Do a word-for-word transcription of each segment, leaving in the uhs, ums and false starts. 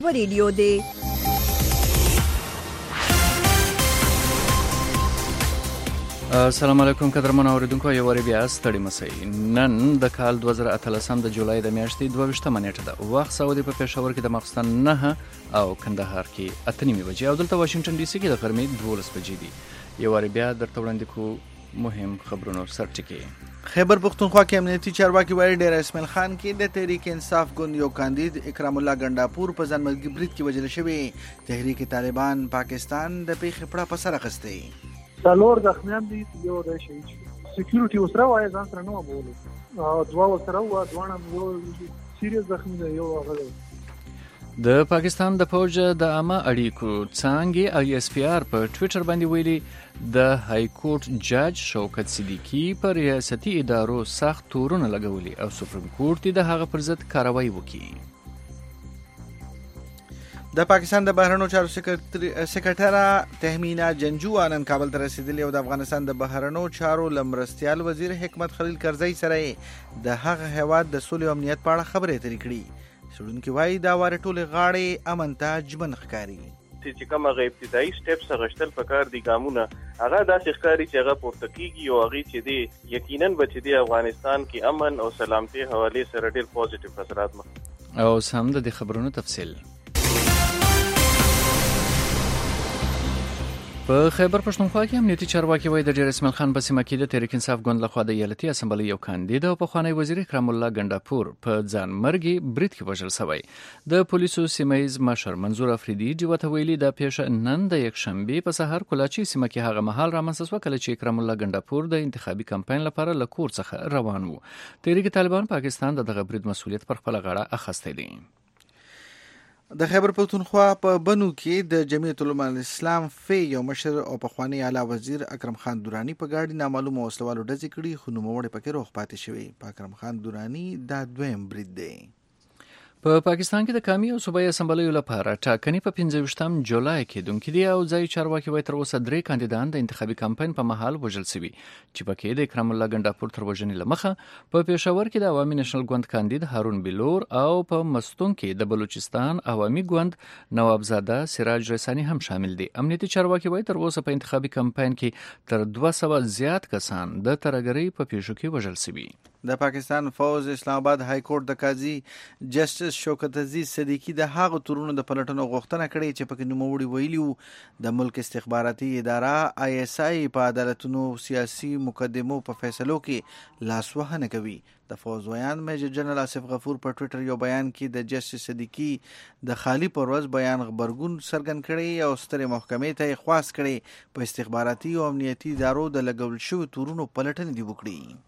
و ریډیو دی. السلام علیکم قدرمن اوریدونکو، یو وری بیا ستړي مسئ. نن د کال دوه زره اتلسم د جولای د میاشتې دوه ویشتمه نیټه ده. وخت سعودي په پېښور کې د ماخوستن نهه او کندهار کې اته نیمې بجې او دلته واشنگټن ډي سي کې د غرمې دولس بجې دي. یو وری بیا درته وړاندې کوو مهم خبرونو سرټکي. خیبر پختونخوا کې امنیتي چارواکي وایي ډیر اسماعیل خان کې د تحریک انصاف ګوند یو کاندید اکرام الله ګنڈاپور په ځانمرګي برید کې وژل شوی. تحریک طالبان پاکستان د پیښې پړه په سر اخیستی. څلور زخمیان دي، یو د شهید شو. سکیورټي وسره وایي ځان سره نه بوله او دوا وسره و دوانه یو سیریس زخمی دی، یو هغه د پاکستان د فوج د عامه اړیکو څانګې آی اس پی آر په ټویټر باندې ویلي د های کورټ جج شوکت صدیقي پر ریاستي ادارو سخت تورونه لګولي او سپریم کورټ د هغه پر ضد کاروایی وکړي. د پاکستان د بهرنیو چارو سکرټره تهمینا جنجو نن کابل ته رسیدلی او د افغانستان د بهرنیو چارو لمرستیال وزیر حکمت خلیل کرزی سره د هغه هیواد د سولې او امنیت په اړه خبرې اترې کړي. څېړونکي وایي دا واره ټولې غاړې امن ته ژمن ښکاري. چې کوم هغه ابتدایي سټیپس غشتل پکار دي ګامونه هغه داسې ښکاري چې هغه پورته کیږي او هغه چې دی یقینا به چې دی افغانستان کې امن او سلامتي حواله سره ډېر پوزټیو اثرات مخ او سم د خبرونو تفصیل. په خیبر پښتونخوا کې امنیتي چارواکي وایي د ډیر اسماعیل خان په سیمه کې د تحریک انصاف ګوند لخوا د ایالتي اسمبلی یو کاندید او پخوانی وزیر اکرام الله ګنڈاپور په ځان مرګي برید کې وژل شوی. د پولیسو سیمایز مشر منظور افریدي ډیوته ویلي د پیښه نن د یک شنبه په سحر کولاچی سیمه کې هغه مهال رامنځته شو کله چې اکرام الله ګنڈاپور د انتخابي کمپاین لپاره له کور څخه روان وو. تحریک طالبان پاکستان د دغه برید مسؤلیت پر خپل غاړه اخیستی دی. د خیبر پختونخوا په بنو کې د جمعیت العلماء الاسلام فی یو مشر او پخوانی اعلی وزیر اکرم خان درانی په ګاډي نامعلومه وسلوالو ډزې کړي خو نوموړی پکې روغ پاتې شوی. په اکرم خان درانی دا دویم برید دی. په پاکستان کې د قومي او صوبایي اسمبلیو لپاره ټاکنې په پنځه ویشتم جولای کې کېدونکې دي او ځایي چارواکي وایي تر اوسه درې کاندیدان د انتخابي کمپاین په مهال وژل شوي چې پکې د اکرام الله ګنڈاپور تر وژنې له مخه په پېښور کې د عوامي نېشنل ګوند کاندید هارون بلور او په مستون کې د بلوچستان عوامي ګوند نوابزاده سراج رسانی هم شامل دي. امنیتي چارواکي وایي تر اوسه په انتخابي کمپاین کې تر دوه سوه زیات کسان د ترهګرۍ په پیښو کې وژل شوي. د پاکستان فوز اسلام آباد های کورټ د قاضي جسټس شوکت عزیز صدیقي د هغه تورونو د پلټنو غوښتنه کړې چې پکې نوموړي ویلي د ملک استخباراتي اداره آی اس آی په عدالتونو سیاسي مقدمو په فیصلو کې لاسوهنه کوي. د فوز ویان میجر جنرال آصف غفور په ټویټر یو بیان کې د جسټس صدیقي د خالی پرواز بیان خبرګون څرګند کړي او سترې محکمې ته خواست کړي په استخباراتي او امنیتي ادارو د لګول شوو تورونو پلټنه دی وکړي.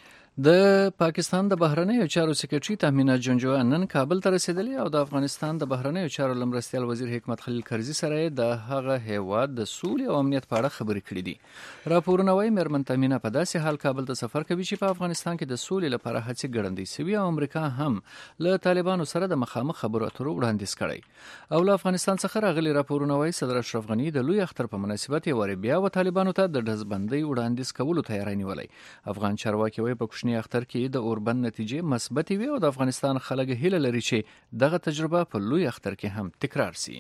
د پاکستان د بهرنیو چارو سکرټري تهمینا جنجو نن کابل ته رسیدلی او د افغانستان د بهرنیو چارو لمرستیال وزیر حکمت خلیل کرزی سره د هغه هیواد د سولې او امنیت په اړه خبرې کړې دي. راپورونه وایي مېرمن تهمینا په داسې حال کابل ته سفر کوي چې په افغانستان کې د سولې لپاره هڅې ګړندۍ شوي او امریکا هم له طالبانو سره د مخامخ خبرو اترو وړاندیز کړی او له افغانستان څخه راغلي راپورونه وایي صدر اشرف غني د لوی اختر په مناسبت یې وری بیا و طالبانو ته د ډزبندۍ وړاندیز کولو تیاری نیولی. افغان چارواکي وایي په کوچني اختر کې د اوربند نتیجې مثبتې وي او د افغانستان خلک هیله لري چې دغه تجربه په لوی اختر کې هم تکرار شي.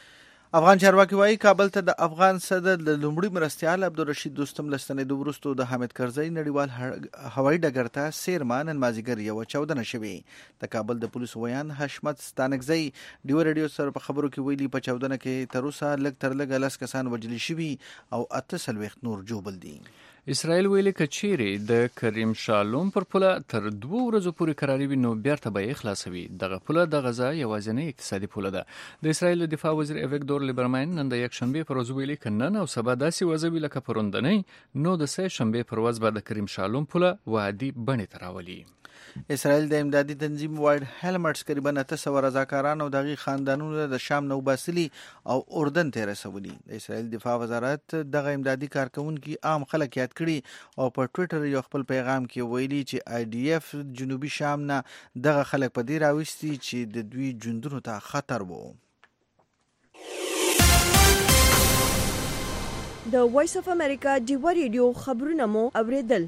افغان چارواکي وایي کابل ته د افغان صدر د لومړي مرستیال عبدالرشید دوستم له ستنېدو وروسته د حامد کرزي نړیوال هوایي ډګر ته څېرمه نن مازدیګر یوه چاودنه شوې. د کابل د پولیسو ویان حشمت ستانکزی ډیو ریډیو سره په خبرو کې ویلي په چاودنه کې تر اوسه لږ تر لږه لس کسان وژل شوي او اته څلوېښت نور ژوبل دي. اسرائیل ویلي که چیرې د کریم شالوم پر پوله تر دوه ورځو پورې کراري وي نو بیرته به یې خلاصوي. دغه پوله د غزا یوازینۍ اقتصادي پوله ده. د اسرائیل دفاع وزیر ایویګدور لیبرمن نن د یک شنبې پر ورځ ویلي که نن او سبا داسې وضع وي لکه پروندنۍ نو د سه شنبې پر ورځ به د کریم شالوم پوله وعدي بڼې ته راولي. اسرائیل د امدادي تنظیم وایډ هیلمټس تقریبا اته سوه رضاکاران او د هغې خاندانونو د شام نه وباسلي او اردن ته رسولي. د اسرائیل دفاع وزارت دغه امدادي کارکونکي عام خلک یاد کړي او په ټویټر یو خپل پیغام کې ویلي چې آی ډي اف جنوبي شام نه دغه خلک په دې راوستي چې د دوی ژوندونو ته خطر وو. د وایس اف امریکا ډیو ریډیو خبرونه مو اوریدل.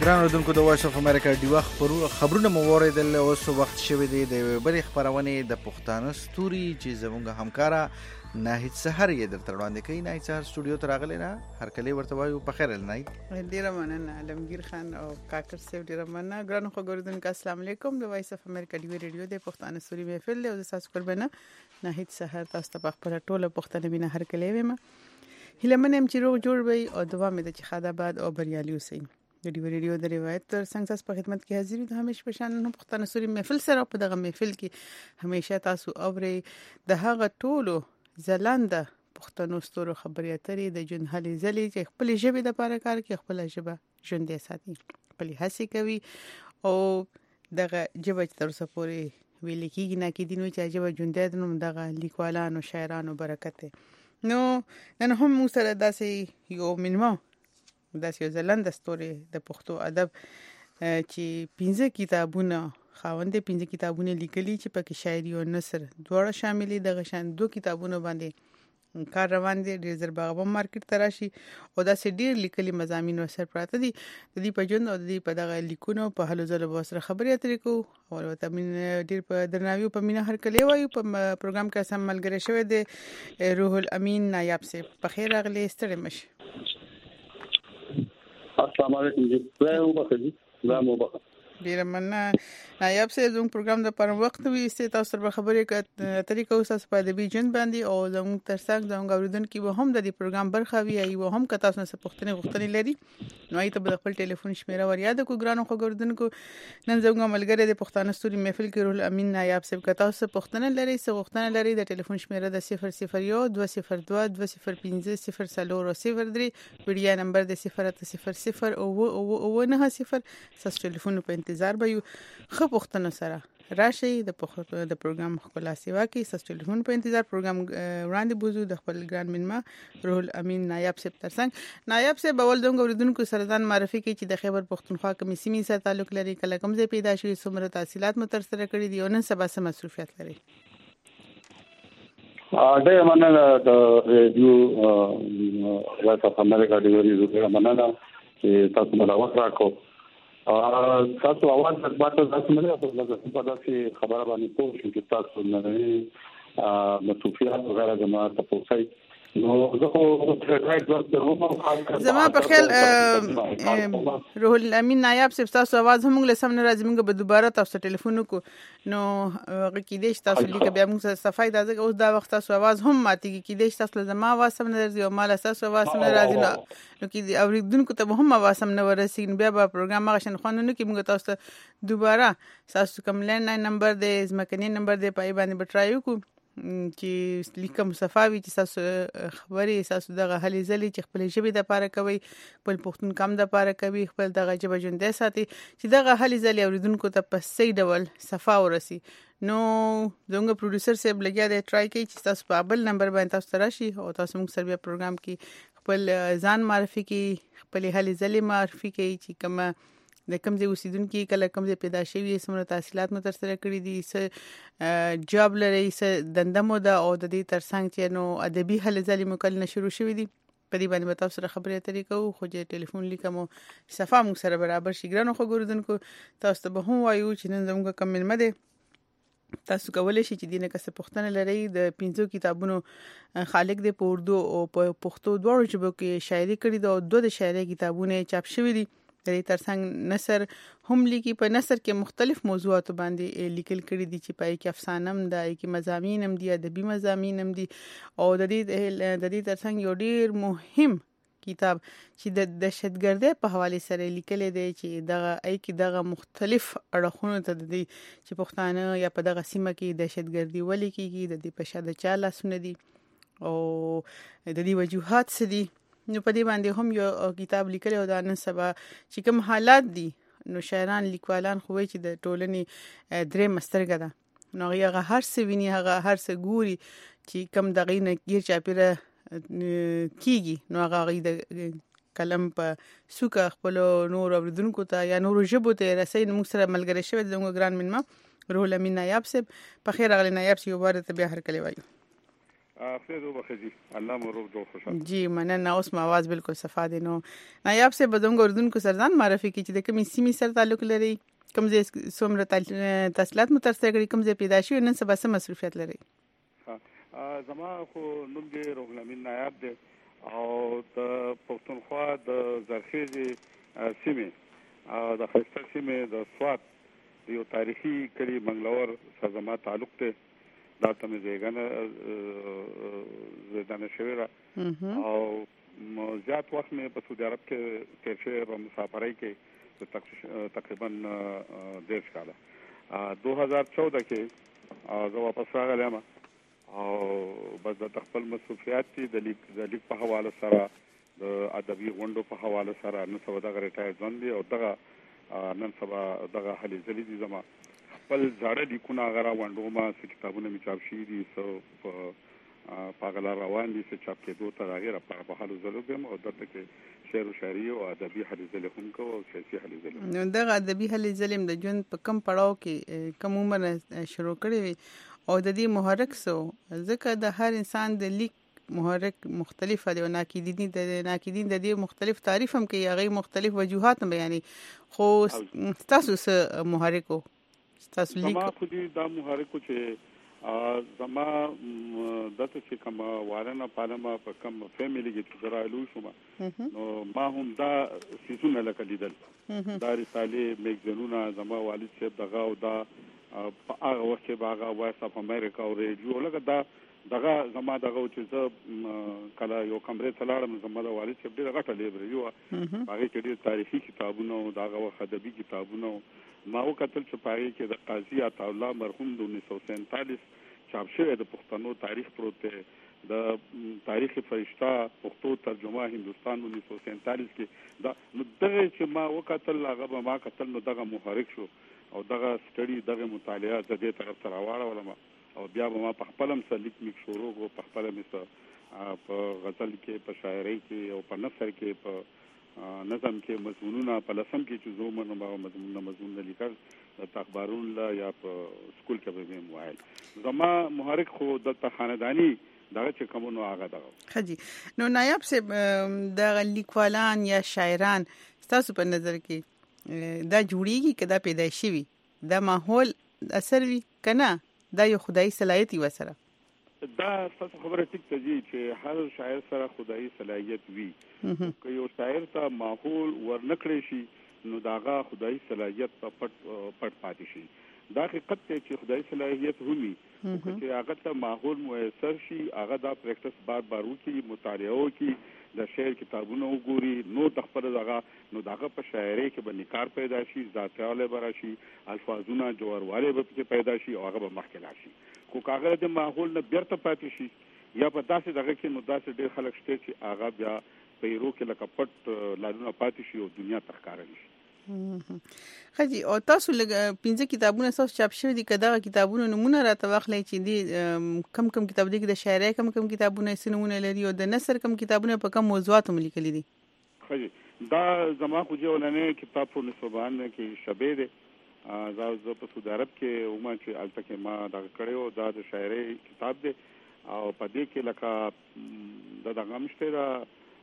ګران اوردونکو د وایس اف امریکا دی وخت پرو خبرونه مو اوریدل اوس وخت شوی دی د بلې خبرونه د پښتانه ستوري چې زموږ همکارا ناهید سحر یې درته وړاندې کوي. ناهید سحر سټوډیو ته راغلی نه هر کله ورته وایو په خیر ناهید. ډیره مننه علمگیر خان او کاکر صاحب ډیره مننه. ګران خو ګوردونکو السلام علیکم. د وایس اف امریکا دی ریډیو د پښتانه ستوري محفل له تاسو قربانه ناهید سحر تاسو ته په خپل ټوله پښتنه بینه هر کله ویم هله منم چې روغ جوړ وي او دوام دې چې خاطر بعد او بریالي اوسئ. د ډیو ریډیو د روایت تر څنګه تاسو په خدمت کې حاضر یو د همیش په شان نو پښتنه سوري محفل سره په دغه محفل کې همیشه تاسو اوري د هغه ټولو زلانده پښتنو ستورو خبرې اترې د جون هلي زلي چې خپل ژبه د پاره کار کې خپل ژبه ژوندۍ ساتي خپل هڅه کوي او دغه ژبه تر څو پوري ویل کېږي نه کې دینو چې ژبه ژوندۍ نو دغه لیکوالانو شاعرانو برکت نو نن هم موږ سره داسې یو منمو داسې یو ځلنده ستوري د پښتو ادب چې پنځه کتابونه خاوند پنځه کتابونه لیکلي چې پکې شاعري او نثر دواړه شامل دي. دغه شان دوه کتابونه باندې کار روان دي. ډیر زر باغ مارکیټ تراشي او داسې ډیر لیکلي مضامین او سر پراته دي. د دې په ژوند او د دې په دغه لیکونو په هلو ځلو سره خبرې اترې کوو او ته من ډیر په درناوي په مینه هر کله وایو. په پروګرام کې سم ملګری شوی دی روح الامین نایاب صاحب. په خیر راغلی ستړي مشه. السلام علیکم جی زه وبخښی زه مو وبخښم ډیر مننه نایاب صاحب. زموږ پروګرام د پر وخت وی ست تاسو سره خبرې کوي طریقو تاسو په ادبي جن باندې او زموږ ترڅنګ زموږ اوریدونکو به هم د دې پروګرام برخه وي او هم که تاسو نه پوښتنه غوښتنې لري نو ایته په خپل ټلیفون شمیره ور یاد کو ګرانو خو اوریدونکو نن زموږ ملګری د پښتانه ستوري محفل کې روح الامین نایاب صاحب که تاسو پوښتنه لري څه غوښتنه لري د ټلیفون شمیره د صفر صفر یو دوه صفر دوه دوه صفر پنځه صفر صفر صفر درې ویډیا نمبر د صفر صفر صفر او او نه صفر تاسو ټلیفون په انتظار به یو خو پښتنه سره راشي د پښتو د پروګرام خپل سیوا کې تاسو ټلیفون په انتظار پروګرام وړاندې بوزو د خپل ګران منما روح الامین نایاب صاحب ترڅنګ. نایاب صاحب اول دغه اوریدونکو سره ځان معرفي کوي چې د خیبر پښتونخوا کومې سیمې سره تعلق لري کله کوم ځای پیدا شوی څومره تحصیلات مو تر سره کړی دي او نن سبا سم مصروفیت لري. ا دې مننه د ریډیو وایس اف امریکا دی ریډیو مننه چې تاسو مله وخت راکو تاسو اول د باندې تاسو مله په داسې خبره باندې پوه شو چې تاسو نه مصروفیات وغیرہ جماعت تاسو نو زما په خیال روح الامین نایاب صاحب تاسو आवाज هم له سم نه راځي موږ به دوباره تاسو ټلیفون کو نو کې دې تاسو لیکه بیا موږ صفای دا اوس دا وخت تاسو आवाज هم ماتي کې دې تاسو زما आवाज سم نه راځي او مال تاسو आवाज سم نه راځي نو کې اوریدونکو ته هم आवाज سم نه ورسېږي بیا به پروګرام هغه شن خوانونه کې موږ تاسو دوباره تاسو کوم لینډ نمبر دې زمکني نمبر دې پای باندې بټرایو کو چې لیکم صفاوي چې تاسو خبرې تاسو دغه هلي ځلې چې خپل ژبه د پاره کوي خپل پښتون کم د پاره کوي خپل دغه ژبه ژوندۍ ساتي چې دغه هلي ځلې اوریدونکو ته په صحیح ډول صفا ورسي. نو زموږ پروډوسر صاحب لګیا دی ټرای کوي چې تاسو په بل نمبر باندې تاسو راشي او تاسو موږ سره بیا پروګرام کې خپل ځان معرفي کوي خپل هلي ځلې معرفي کوي چې کومه د کوم ځای اوسیدونکو کله کوم ځای پیدا شوی سمره تحصیلات مو تر سره کړی دي س جاب لري س دنده مو ده او د دې ترڅنګ چې نو ادبي هلي ځلې مو کله شروع شوی دي په دې باندې تاسو سره خبرې اترې کوو خو چې ټلیفون لیکمو صفه مو سره برابر شي ګرانو خو ګوردونکو تاسو ته به هم وایو چې نن زموږ کم ملمه ده تاسو کولای شئ چې دینه کسه پښتنه لري د پنځو کتابونو خالق د په اردو او په پښتو دواړو ژبو کې شاعري کړې ده او دوه د شاعري کتابونه چاپ شوي دي. د دې ترڅنګ نثر هم لیکي په نثر کې مختلف موضوعات باندې لیکل کړي دي چې پای کې افسانه هم ده کې مضامین هم دي ادبي مضامین هم دي او د دې د دې ترڅنګ یو ډیر مهم کتاب چې د دهشتګردۍ په حواله سره لیکل دي چې دغه ای کې دغه مختلف اړخونو ته د دې چې پښتانه یا په دغه سیمه کې دهشتګردي ولې کیږي د دې په شاده چا لاسونه دي او د دې وجوهات څه دي. نو په دې باندې هم یو کتاب لیکل او د نن سبا چې کوم حالات دي نو شاعران لیکوالان خو چې د ټولنې درې مسترګه ده نو هغه هر څه ویني هغه هر څه ګوري چې کوم دغه نه غیر چاپیره کیږي نو هغه د کلم په سوکا خپل نور اوریدونکو ته یا نور ژبو ته رسي نو موږ سره ملګری شوی زموږ ګران منما روح الامین نایاب صاحب. په خیر راغلی نایاب صاحب واره ته بیا هر کله وایو. افیدو بخجی الله مو روغ جوړ خوشاله جی مننه. اوس ما आवाज بالکل صفا دي. نو نایاب سے بدونګ اردن کو سرزان معرفي کی چې د کومې سیمې سره تعلق لري، کوم ځای څومره تحصیلات مو ترسره کړي، کوم ځای پیدا شوي، نن سبا څه مصروفیت لري؟ ها زما خو نوم دې روح الامین نایاب دی او د پښتونخوا د زرخیزي سیمې او د خسته سیمې د سوات یو تاریخي کلی منګلور سره زما تعلق دی. دا ته مې زیګنه زیدانه شوی را او زیات وخت مې په سعودي عرب کې تیر شوی په مسافرۍ کې تقریبا ډېر کاله دو هزار چودہ کې زه واپس راغلم او بس د خپل مصروفیات د لیک د لیک په حواله سره د ادبي غونډو په حواله سره نن سبا دغه ریټایر ځوان دي او دغه نن سبا دغه هلي ځلې دي زما خپل زاړه لیکونه هغه راوړم ما کتابونه مې چاپ شوي دي څو په پاغلا روان دي چې چاپ کېدو ته راغی په حالو ځلو بیم او دلته کې شعر او شاعري او ادبي هلي ځلې هم کوو او سیاسي هلي ځلې. نو دغه ادبي هلي ځلې د ژوند په کم پړاو کې کوم عمر شروع کړی وي او د دې محرک سو ځکه د هر انسان د لیک محرک مختلف دی او ناقدین د ناقدین د دې مختلف تعریف هم کوي، هغه مختلف وجوهات بیانې، خو تاسو څه محرک وو؟ تاسو لیک زما خو دې دا محرک چې زما دته چې کوم وارنه پالما په کوم فیملی کې چې درالو شوم نو ما هم دا سيزونه لکه لیدل دا رساله میگزینونه زما والد صاحب دغه او دا په هغه وخت کې باغه وایس اف امریکا او ریډیو لکه دا دغه زما دغه چې زه کله یو کمرې ته لاړم زما د والد صاحب ډېر غټه لایبرري وه، هغې کې ډېر تاریخي کتابونه او د هغه وخت ادبي کتابونه ما وکتل چې په هغې کې د قاضي عطاالله مرحوم د انیس سو سینتالیس چاپ شوی د پښتنو تاریخ پروت دی، د تاریخ فرشته پښتو ترجمه هندوستان انیس سو سینتالیس کې دا نو دغه چې ما وکتل هغه به ما کتل نو دغه محرک شو او دغه سټډي دغه مطالعه د دې طرف ته راواړولم او بیا به ما په خپل هم څه لیک میک شروع کړو، په خپل هم څه په غزل کې، په شاعرۍ کې او په نثر کې، په نظم کې مضمونونه، په لسم کې چې زه منم هغه مضمونونه مضمونونه لیکل د اخبارونو لا یا په سکول کې به مې وایل. زما محرک خو دلته خاندانی دغه چې کوم نو هغه دغه خجی. نو نایاب صاحب د لیکوالان یا شاعران تاسو په نظر کې دا جوړیږي که دا پیدا شي دا ماحول اثر وي کنه دا یو خدایي صلاحیت وي سره؟ دا تاسو خبره ټیک ته دي چې هر شاعر سره خدایي صلاحیت وي، که یو شاعر ته ماحول ورنکړی شي نو داغه خدایي صلاحیت په پټ پټ پاتې شي. دا حقیقت دی چې خدایي صلاحیت همي چې هغه ته ماحول میسر شي، هغه دا پریکټس بار بار وکړي، مطالعه وکړي، د شعر کتابونه وګوري، نو د خپل دغه نو دغه په شاعرۍ کې به نکار پیدا شي، ذاتیاله به راشي، الفاظونه جوړواله به پکې پیدا شي او هغه به مخکې لاړ شي. خو کاغذ د ماحول نه بیرته پاتې شي یا په داسې دغه کې نو داسې ډېر خلک شته چې هغه بیا په ایرو کې لکه پټ لارونه پاتې شي او دنیا ته ښکاره شي. خجی او تاسو لږ پنځه کتابونه تاسو چاپ شوي دي، که دغه کتابونو نمونه راته واخلئ چې دي کم کم کتاب دي، د شاعرۍ کم کم کتابونه څه نمونه لري او د نثر کم کتابونه په کم موضوعاتو مو لیکلي دي؟ خجی دا زما خو چې ولنې کتاب په نسبان کې شبې دی، دا زه په سعودي عرب کې ومه چې هلته کې ما دغه کړی و، دا د شاعرۍ کتاب دی او په دې کې لکه د دغه هم شته دا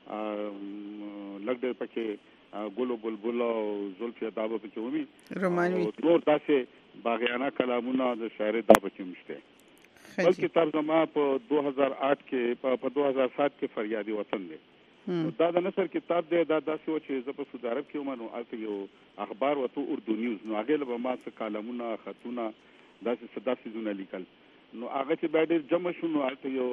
لږ ډېر پکې ګل و بلبل او زلفې دا به پکې ومي رومانوي نور داسې باغیانه کلامونه د شاعرۍ دا پکې هم شته. بل کتاب زما په دو هزار آٹھ کې په دو هزار سات کې فریادي وطن دی، دا د نثر کتاب دی. دا داسې و چې زه په سعودي عرب کې وم نو هلته یو اخبار وته اردو نیوز، نو هغې له به ما څه کالمونه خطونه داسې څه دا څیزونه لیکل، نو هغه چې بیا ډېر جمع شو نو هلته یو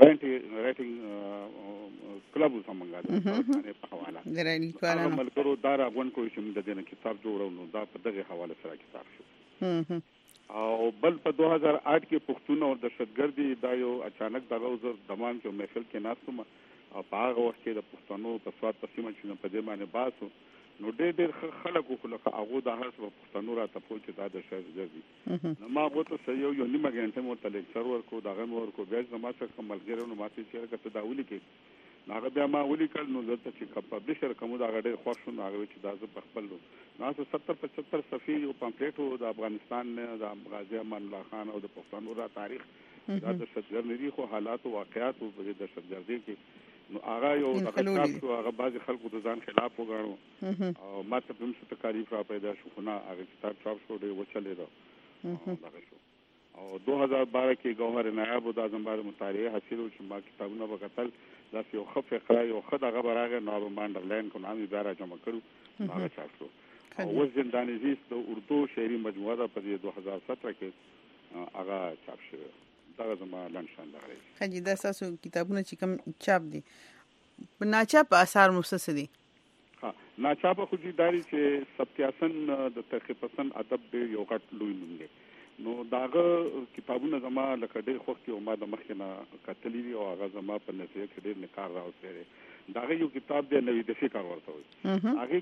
رایټینګ کلب و زمونږ په حواله هغه ملګرو دا راغونډ کړو چې موږ د دې نه کتاب جوړو، نو دا په دغې حواله سره کتاب شو. او بل په دو هزار آٹھ کې پښتون او دهشتګردي دا یو اچانک دغه زه دمان کې محفل کې ناست وم او په هغه وخت کې د پښتنو په سواد په سیمه چې په دې باندې بحث و، نو ډېر ډېر خلک وو، خو لکه هغو دا هر څه په پښتنو راته پوه چې دا دهشتګردي. نو ما هغو ته یو یو نیمه ګنټه مې ورته لیکچر ورکړو، دغه مې ورکړو، بیا زما څخه کوم ملګری نو ما ته یې چېرې که ته دا ولیکې، نو هغه بیا ما ولیکل، نو دلته چې کوم پبلیشر کوم د هغه ډېر خوښ شو، نو هغه چې دا زه په خپل نو هغه ستر پچهتر صفحې یو پامفلیټ و د افغانستان نه د غازي امان الله خان او د پښتنو را تاریخ دا د دهشتګردي خو حالات او واقعیات په دهشتګردي کې نو هغه یو د کتاب شو هغه بعض خلکو د ځان خلاف وګاڼو او ماته په څه تکالیف را پیدا شو خو نه هغه کتاب چاپ شو دی وچلې دا هغه شو او دو هزار بارہ کې گوهر نایاب او د اعظم بار مطالعه حاصل چې ما کتابونه وکتل دا یو خف اقرا یو خد هغه براغه نو مانډرلاین کو نامي بیا را جمع کړو هغه چاپ شو او زندان عزیز د اردو شعري مجموعه د په دو هزار سترہ کې هغه چاپ شو دا زما لنشان لري خجی دا تاسو کتابونه چې کوم چاپ دي په ناچاپ اثار مؤسسه دي ها ناچاپ خو دي داري چې سبتیاسن د تحقیق پسند ادب دی یو غټ لوی نوم دی نو داغه کتابونه زما لکه ډېر خوښ دي او ما د مخکنه کتلې دي او هغه زما په نظر کې ډېر نکار راوځي داغه یو کتاب دی نوې د فکر ورته وي هغه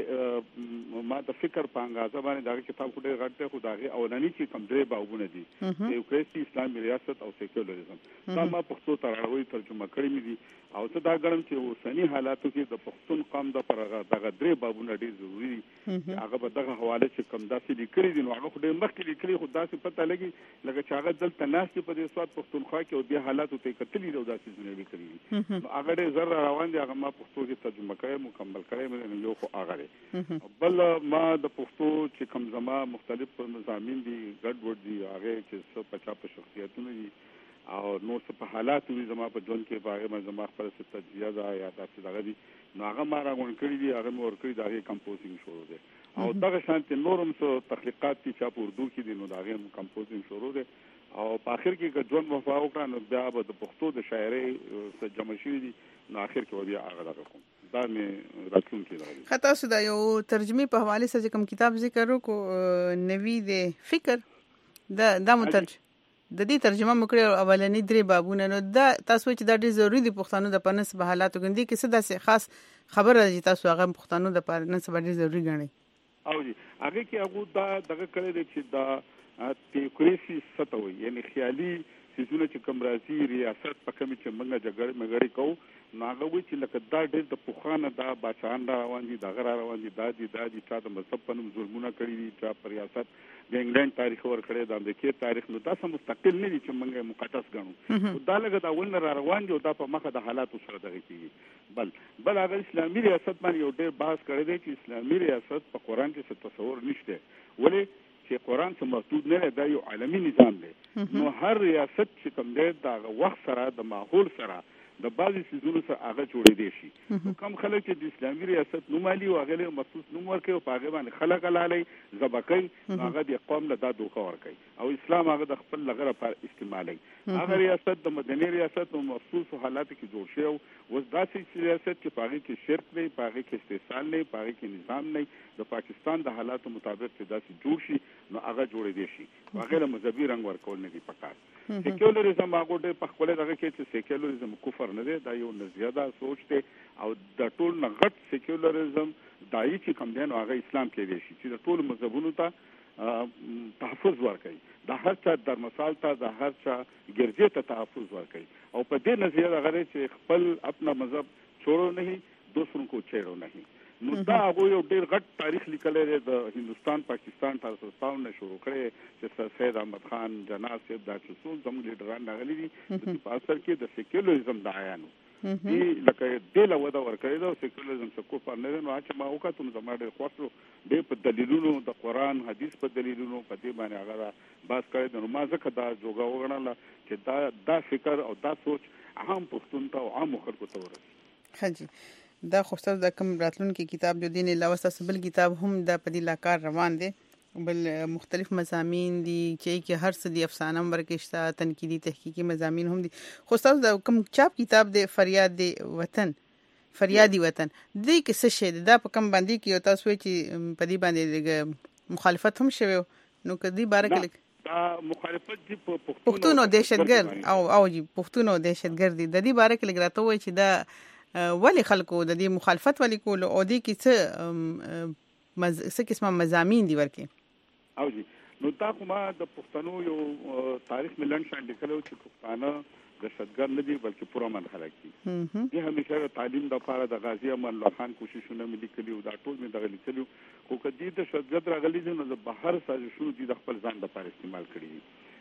کې ما د فکر په انګازه باندې داغه کتاب خو ډېر غټ دی خو داغه اولنی چې کوم درې باوونه دي یو کریسټي اسلامي ریاست او سیکولریزم دا ما پښتو ته راوړی ترجمه کړی مې دي او ته دا ګڼم چې اوسنی حالاتو کې د پښتون قوم د پرغه دغه درې باوونه ډېر ضروری دي هغه به دغه حواله چې کوم داسې لیکلي دي نو هغه خو ډېر مخکې لیکلي خو داسې پته لګي لکه چې هغه دلته ناستې په دې سواد پښتونخوا کې او دې حالاتو ته کتلي دي او داسې ځینې لیکلي دي نو هغه ډېر زر روان دي هغه ما پښتو کې ترجمه کړی مکمل کړی مې یو خو هغه دی بل ما د پښتو چې کوم زما مختلف مضامین دي ګډ وډ دي هغه چې څه پچا په شخصیتونه دي او نو څه په حالات وي زما په ژوند کې باغ ما زما خپل څه تجزیه ده یا داسې دغه دي نو هغه ما راغون کړی دي هغه مور کړی دا هغه کمپوزینګ شروع دي او دغه شانتي نورم څه تخلیقات دي چې په اردو کې دي نو دا هغه کمپوزینګ شروع دي او په اخر کې که ژوند وفا وکړه نو بیا به د پښتو د شاعرۍ څه جمع شوي دي نو اخر کې بیا هغه دغه کوم دا مې راتلونکي لري خطا سودا یو ترجمه په حواله سره کوم کتاب ذکر وکړو نوی د فکر دا د مترجم د دې ترجمه مکړه اولنی درې بابونه نو دا تاسو چې دا ډېر ضروری دي پښتنو د پنس په حالاتو کې کې څه داسې خاص خبره دي تاسو هغه پښتنو د پنس باندې ضروری غنئ او جی هغه کې هغه دا دغه کړی دی چې دا تیوکریسی ستوي یعنی خیالي سيزونه چې کوم راځي ریاست په کوم چې موږ جګړه مګړې کوو ناغه وی چې لکه دا ډېر د پوخانه دا بچان را روان دي دغه را روان دي دا دي دا دي چې د مذهب په نوم ظلمونه کړی دي چې په ریاست د انګلند تاریخ ور کړی د امریکای تاریخ نو دا سم مستقل نه دي چې موږ مقدس ګڼو دا لکه دا ول را روان دي او دا په مخه د حالاتو سره دغه کیږي بل بل هغه اسلامي ریاست باندې یو ډېر بحث کړی دی چې اسلامي ریاست په قران کې څه تصور نشته ولې چې قران څخه محدود نه دی یو عالمي نظام دی نو هر ریاست چې کوم دی دا وخت سره د ماحول سره د بعضی سيزونو سره هغه جوړې دي شي کوم خلک چې د اسلامي ریاست نومالي او هغه له مخصوص نوم ورکوي او هغه باندې خلک لالي زبکای هغه د قوم له دا دوکه ورکوي او اسلام هغه د خپل لغره پر استعمالي هغه ریاست د مدني ریاست او مخصوص حالات کې جوړ شي او وس داسې ریاست چې پاغي کې شرک نه پاغي کې استحصال نه پاغي کې نظام نه د پاکستان د حالاتو مطابق چې داسې جوړ شي نو هغه جوړې دي شي هغه له مذهبي رنگ ورکول نه دي پکار سیکولریزم هغه د په خپل دغه کې چې سیکولریزم کفر نه دی دا یو زیاده سوچ دی او د ټول نه غټ سیکولریزم دای چې کوم دی نو هغه اسلام کې دی چې د ټول مذهبونو ته تحفظ ورکړي د هر چا در مثال ته د هر چا ګرځې ته تحفظ ورکړي او په دې نظریه هغه چې خپل خپل مذهب چھوڑو نہیں دوسروں کو چھیڑو نہیں نو دا هغه یو ډېر غټ تاریخ لیکلی دی د هندوستان پاکستان تاسو ستاو نه شروع کړی چې سید احمد خان جناح صاحب دا چې څو زموږ لیډران راغلي دي په اثر کې د سیکولریزم د آیانو دی لکه دې له وده ورکړی دا سیکولریزم څه کو پر نه نو چې ما وکړم زما ډېر خوښ شو دې په دلیلونو د قران حدیث په دلیلونو په دې باندې هغه بحث کړی نو ما ځکه دا جوګه وګڼله چې دا دا فکر او دا سوچ عام پښتون ته او عام خلکو ته ورسي خجی دا خو ستاسو د کوم راتلونکي کتاب جو دین علاوه ستاسو بل کتاب هم د پدې لاکار روان دی بل مختلف مضامین دي چې کې هر څه دی افسانه ورکشته تنقیدی تحقیقي مضامین هم دي خو ستاسو د کوم چاپ کتاب دی فریاد دی وطن فریادی وطن دې کې څه شی دا په کوم باندې کې یو تاسو چې پدې باندې مخالفت هم شوی نو کدي بارک لیک دا مخالفت دی په پښتون او دهشتګرد او او جی پښتون او دهشتګرد دی د دې بارک لیک راته وای چې دا ولی خلکو د دې مخالفت ولی کول او دې کې څه مز څه قسمه مضامین دي ورکه او جی نو تا کومه د پښتنو یو تاریخ ملن شان لیکلو چې پښتانه د شتګر نه دي بلکې پوره من خلک دي دې همیشه تعلیم د لپاره د غازی امان الله خان کوششونه ملي کړي او دا ټول مې دغه لیکلو خو کدی د شتګر راغلي دي نو د بهر سازشونو دي د خپل ځان لپاره استعمال کړي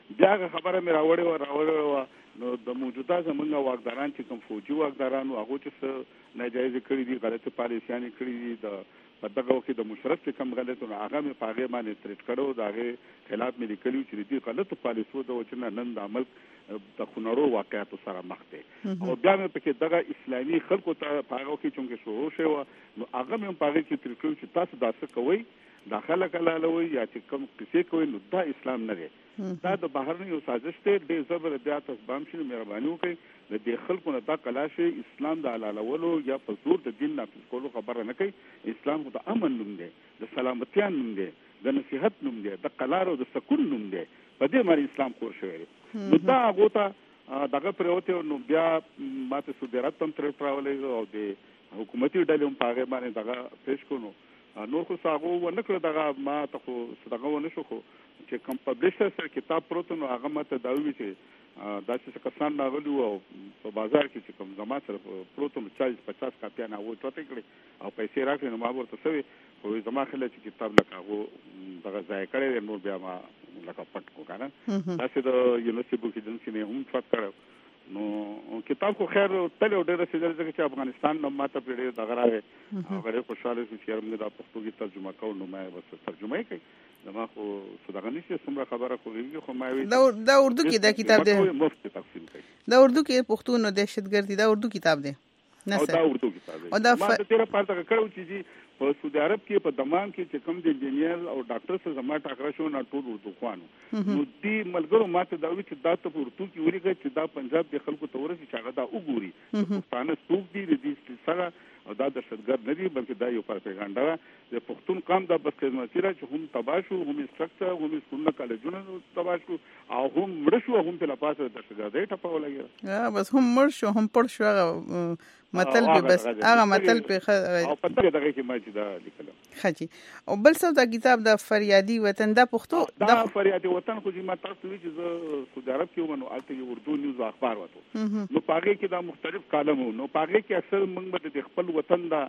بیا خبره مې راوړې و راوړې نو د موجوده زمونږ واکداران چې کوم فوجي واکدارانو هغه چې ناجایز کړی دي غلطه پالیسیانه کړی دي د په دغه وخت د مشرف چې کوم غلطه نو هغه مې پاغه باندې تریټ کړو داغه خلاف مې لیکلو چې دې غلطه پالیسو د وچنه نن د عمل د خنورو واقعیت سره مخ دي او بیا مې پکې دغه اسلامي خلکو ته پاغه کې چې شروع شو نو هغه مې پاغه کې تریټ کړو چې تاسو داسه کوئ داخله کلالوي یا چې کوم کیسې کوي نو دا اسلام نه دی دا د بهرنی یو سازش دی د زبر بیا تاسو بام شي مهرباني وکړئ د دې خلکو نه دا کلاشه اسلام د حلالولو یا په زور د دین نه کولو خبره نه کوي اسلام د امن نوم دی د سلامتیا نوم دی د نصيحت نوم دی د قرار او د سکون نوم دی په دې باندې اسلام خور شوی نو دا هغه ته دغه پروته نو بیا ماته سعودي عرب تم تر پراولې او د حکومتي ډلې په هغه باندې دغه پیش کونو نور خو ساغو و نکړه دغه ما ته خو دغه و نشو خو چې کوم پبلشر سره کتاب پروت نو هغه ماته دا وی چې دا چې کسان راغلي او په بازار کې چې کوم زما سره پروت نو چالیس پچاس کاپیا نه و ټوټه کړی او پیسې راکړي نو ما ورته سوي خو زما خله چې کتاب لکه دغه ځای کړی نو بیا ما لکه پټ کو کنه تاسو د یونیورسيټي بوک ایجنسی نه هم فات کړو نو کتاب خو خیر تل ډېر څه درځي چې افغانستان نو ماته پیړې دغه راغی او غره خوشاله شو چې موږ د پښتو کې ترجمه کوو نو ما بس ترجمه کوي زما خو صدقه نشي څومره خبره کوي خو ما وی دا دا اردو کې دا کتاب دی مفت تقسیم کوي دا اردو کې پښتو نو دهشتګردي دا اردو کتاب دی نه دا اردو کتاب دی او دا ما تیرا پارته کړو چې په سعودي عرب کې په دمام کې چې کوم د انجینیر او ډاکټر سره زما ټاکره شو نه ټول اردو خوانو نو دې ملګرو ماته دا وی چې دا ته اردو کې ورګه چې دا پنجاب د خلکو ته ورسي چې هغه دا وګوري پښتانه څوک دي دې سره او دا د شتګر نه دي بلکې دا یو پروپاګاندا د پښتون قام د بس خدمتي را چې هم تباشو هم استرکټ هم سنت کالجونو تباشو او هم مرشو هم په لپاسه د شتګر ټپاو لګي یا بس هم مرشو هم پړ شو متل به بس هغه متل په او پته دغه کې ما چې دا لیکلم خجی او بل څه دا کتاب د فریادي وطن د پښتو دا فریادي وطن خو چې ما تاسو وی چې سعودي عرب کې ونو الته یو اردو نیوز اخبار وته نو پاګه کې دا مختلف کالم نو پاګه کې اکثر موږ د خپل وطن دا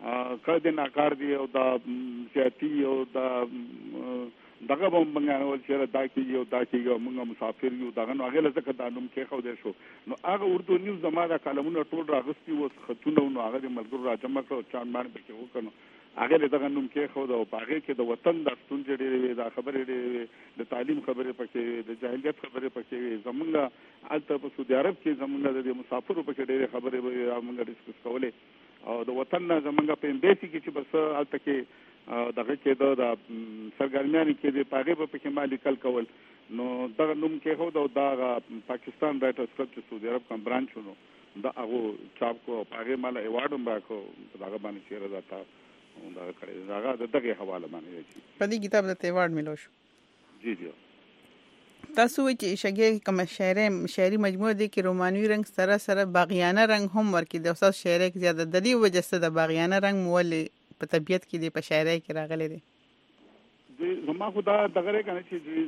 کړه د ناکار دی او دا سیاتی او دا دغه باندې ول چې دا کې یو دا کې یو موږ مسافر یو دغه نو هغه لزکه دا نوم کې خو دې شو نو هغه اردو نیوز زماده کلمونه ټول راغستي و خطونه نو هغه ملګرو راجمع کړو چان باندې پکې وکړو هغه دغه نوم کې خو دا پاګه کې د وطن د ستون جوړې دا خبرې ډېرې د تعلیم خبرې پکې د جاهلیت خبرې پکې زمونږه الته په سعودي عرب کې زمونږ د مسافرو پکې ډېرې خبرې موږ ډیسکس کولې او د وطن نه زمونږ په امبیسي کې چې بس الته کې دغه کې د سرګرمیان کې د پاګه په پکې مالي کل کول نو دغه نوم کې هو دا پاکستان رائټرز کلب چې سعودي عرب کوم برانچ نو دا هغه چاپ کو پاګه مال ایوارډ هم راکو دغه باندې شعر راته دا کړی دا دغه حواله باندې په دې کتاب د ایوارډ ملو شو جی جی تاسو چې شګه کوم شاعر شاعري مجموعه دي کې رومانوي رنگ سره سره باغیانه رنگ هم ورکې د استاد شاعر کې زیاده د دې وجه څخه د باغیانه رنگ مولي په طبيعت کې دی په شاعري کې راغلي دي د زما خدا دغه کنه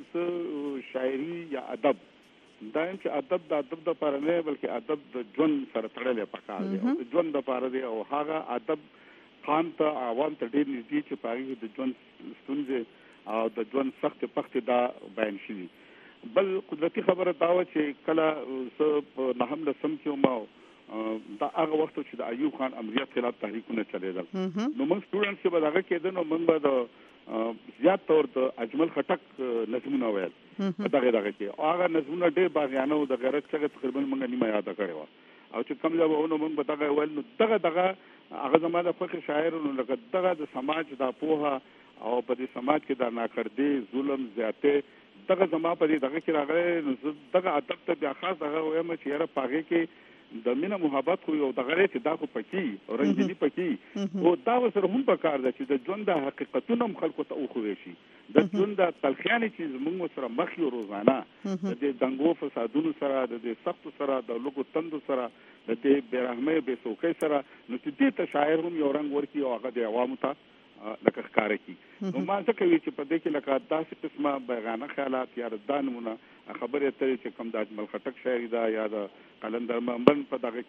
چې شاعري یا ادب دا چې ادب د ادب د لپاره نه بلکې ادب د ژوند سره تړلې پکار دی او د ژوند لپاره دی او هغه ادب خان ته عوام ته ډېر نږدې چې پاره د ژوند ستونزې او د ژوند سخت پخت دا بیان شي بل قدرتي خبره دا و چې کله په نهم لسم کې ما دا هغه وخت چې د ایوب خان امریت خلاف تحریکونه چلیدل نو موږ سټوډنټس چې به هغه کېدل نو موږ به د زیات تور د اجمل خټک نظمونه ویل دغه دغه کې هغه نظمونه ډېر باغیانه او د غیرت څخه تقریبا موږ نیمه یاد کړو او چې کوم ځای وونه موږ به دغه ویل نو دغه دغه هغه زموږ د فخر شاعرونو لکه دغه د سماج د پوها او په دې سماج کې د ناکردي ظلم زیاته دغه زما په دې دغه کې راغلی دغه ادب ته بیا خاص دغه وایم چې یاره پاګه کې د مینا محبت خو یو دغه چې دا خو پکې او رنګینی پکې او دا سره هم پکار ده چې د ژوند د حقیقتونو خلکو ته وخوي شي د ژوند د تلخیانه چې موږ سره مخ یو روزانه د دې دنګو فسادونو سره د دې سخت سره د لوګو تندو سره د دې بیرحمه به سوکې سره نو چې دې ته شاعر هم یو رنگ ورکی او هغه د عوامو ته لکه ښکار کی نو ما څه کوي چې په دې کې لکه داسې قسمه بیغانه خیالات یا دانونه خبرې اترې چې کوم د اجمل خټک شاعري دا یا د قلندر محمد په دغه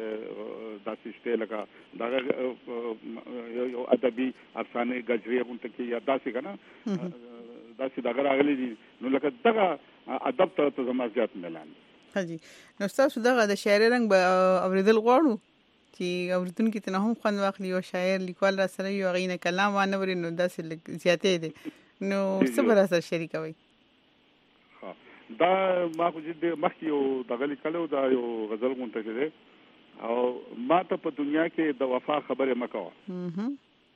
کې داسې شته لکه دغه یو ادبي افسانه غجری غونټه کې یا داسې کنه داسې دغه راغلي دي نو لکه دغه ادب ته زما زیات ملان. حاجی نو تاسو دغه د شاعر رنگ به اوریدل غواړو چې اوریدونکو ته هم خوند واخلي او شاعر لیکوال را سره یو غینه کلام وانه وري نو داسې زیاتې دي نو څه به را سره شریکوي. دا ما خو دې مخکې یو دغه لیکلو دا یو غزل غونډه کې او ما ته په دنیا کې د وفا خبره مکوه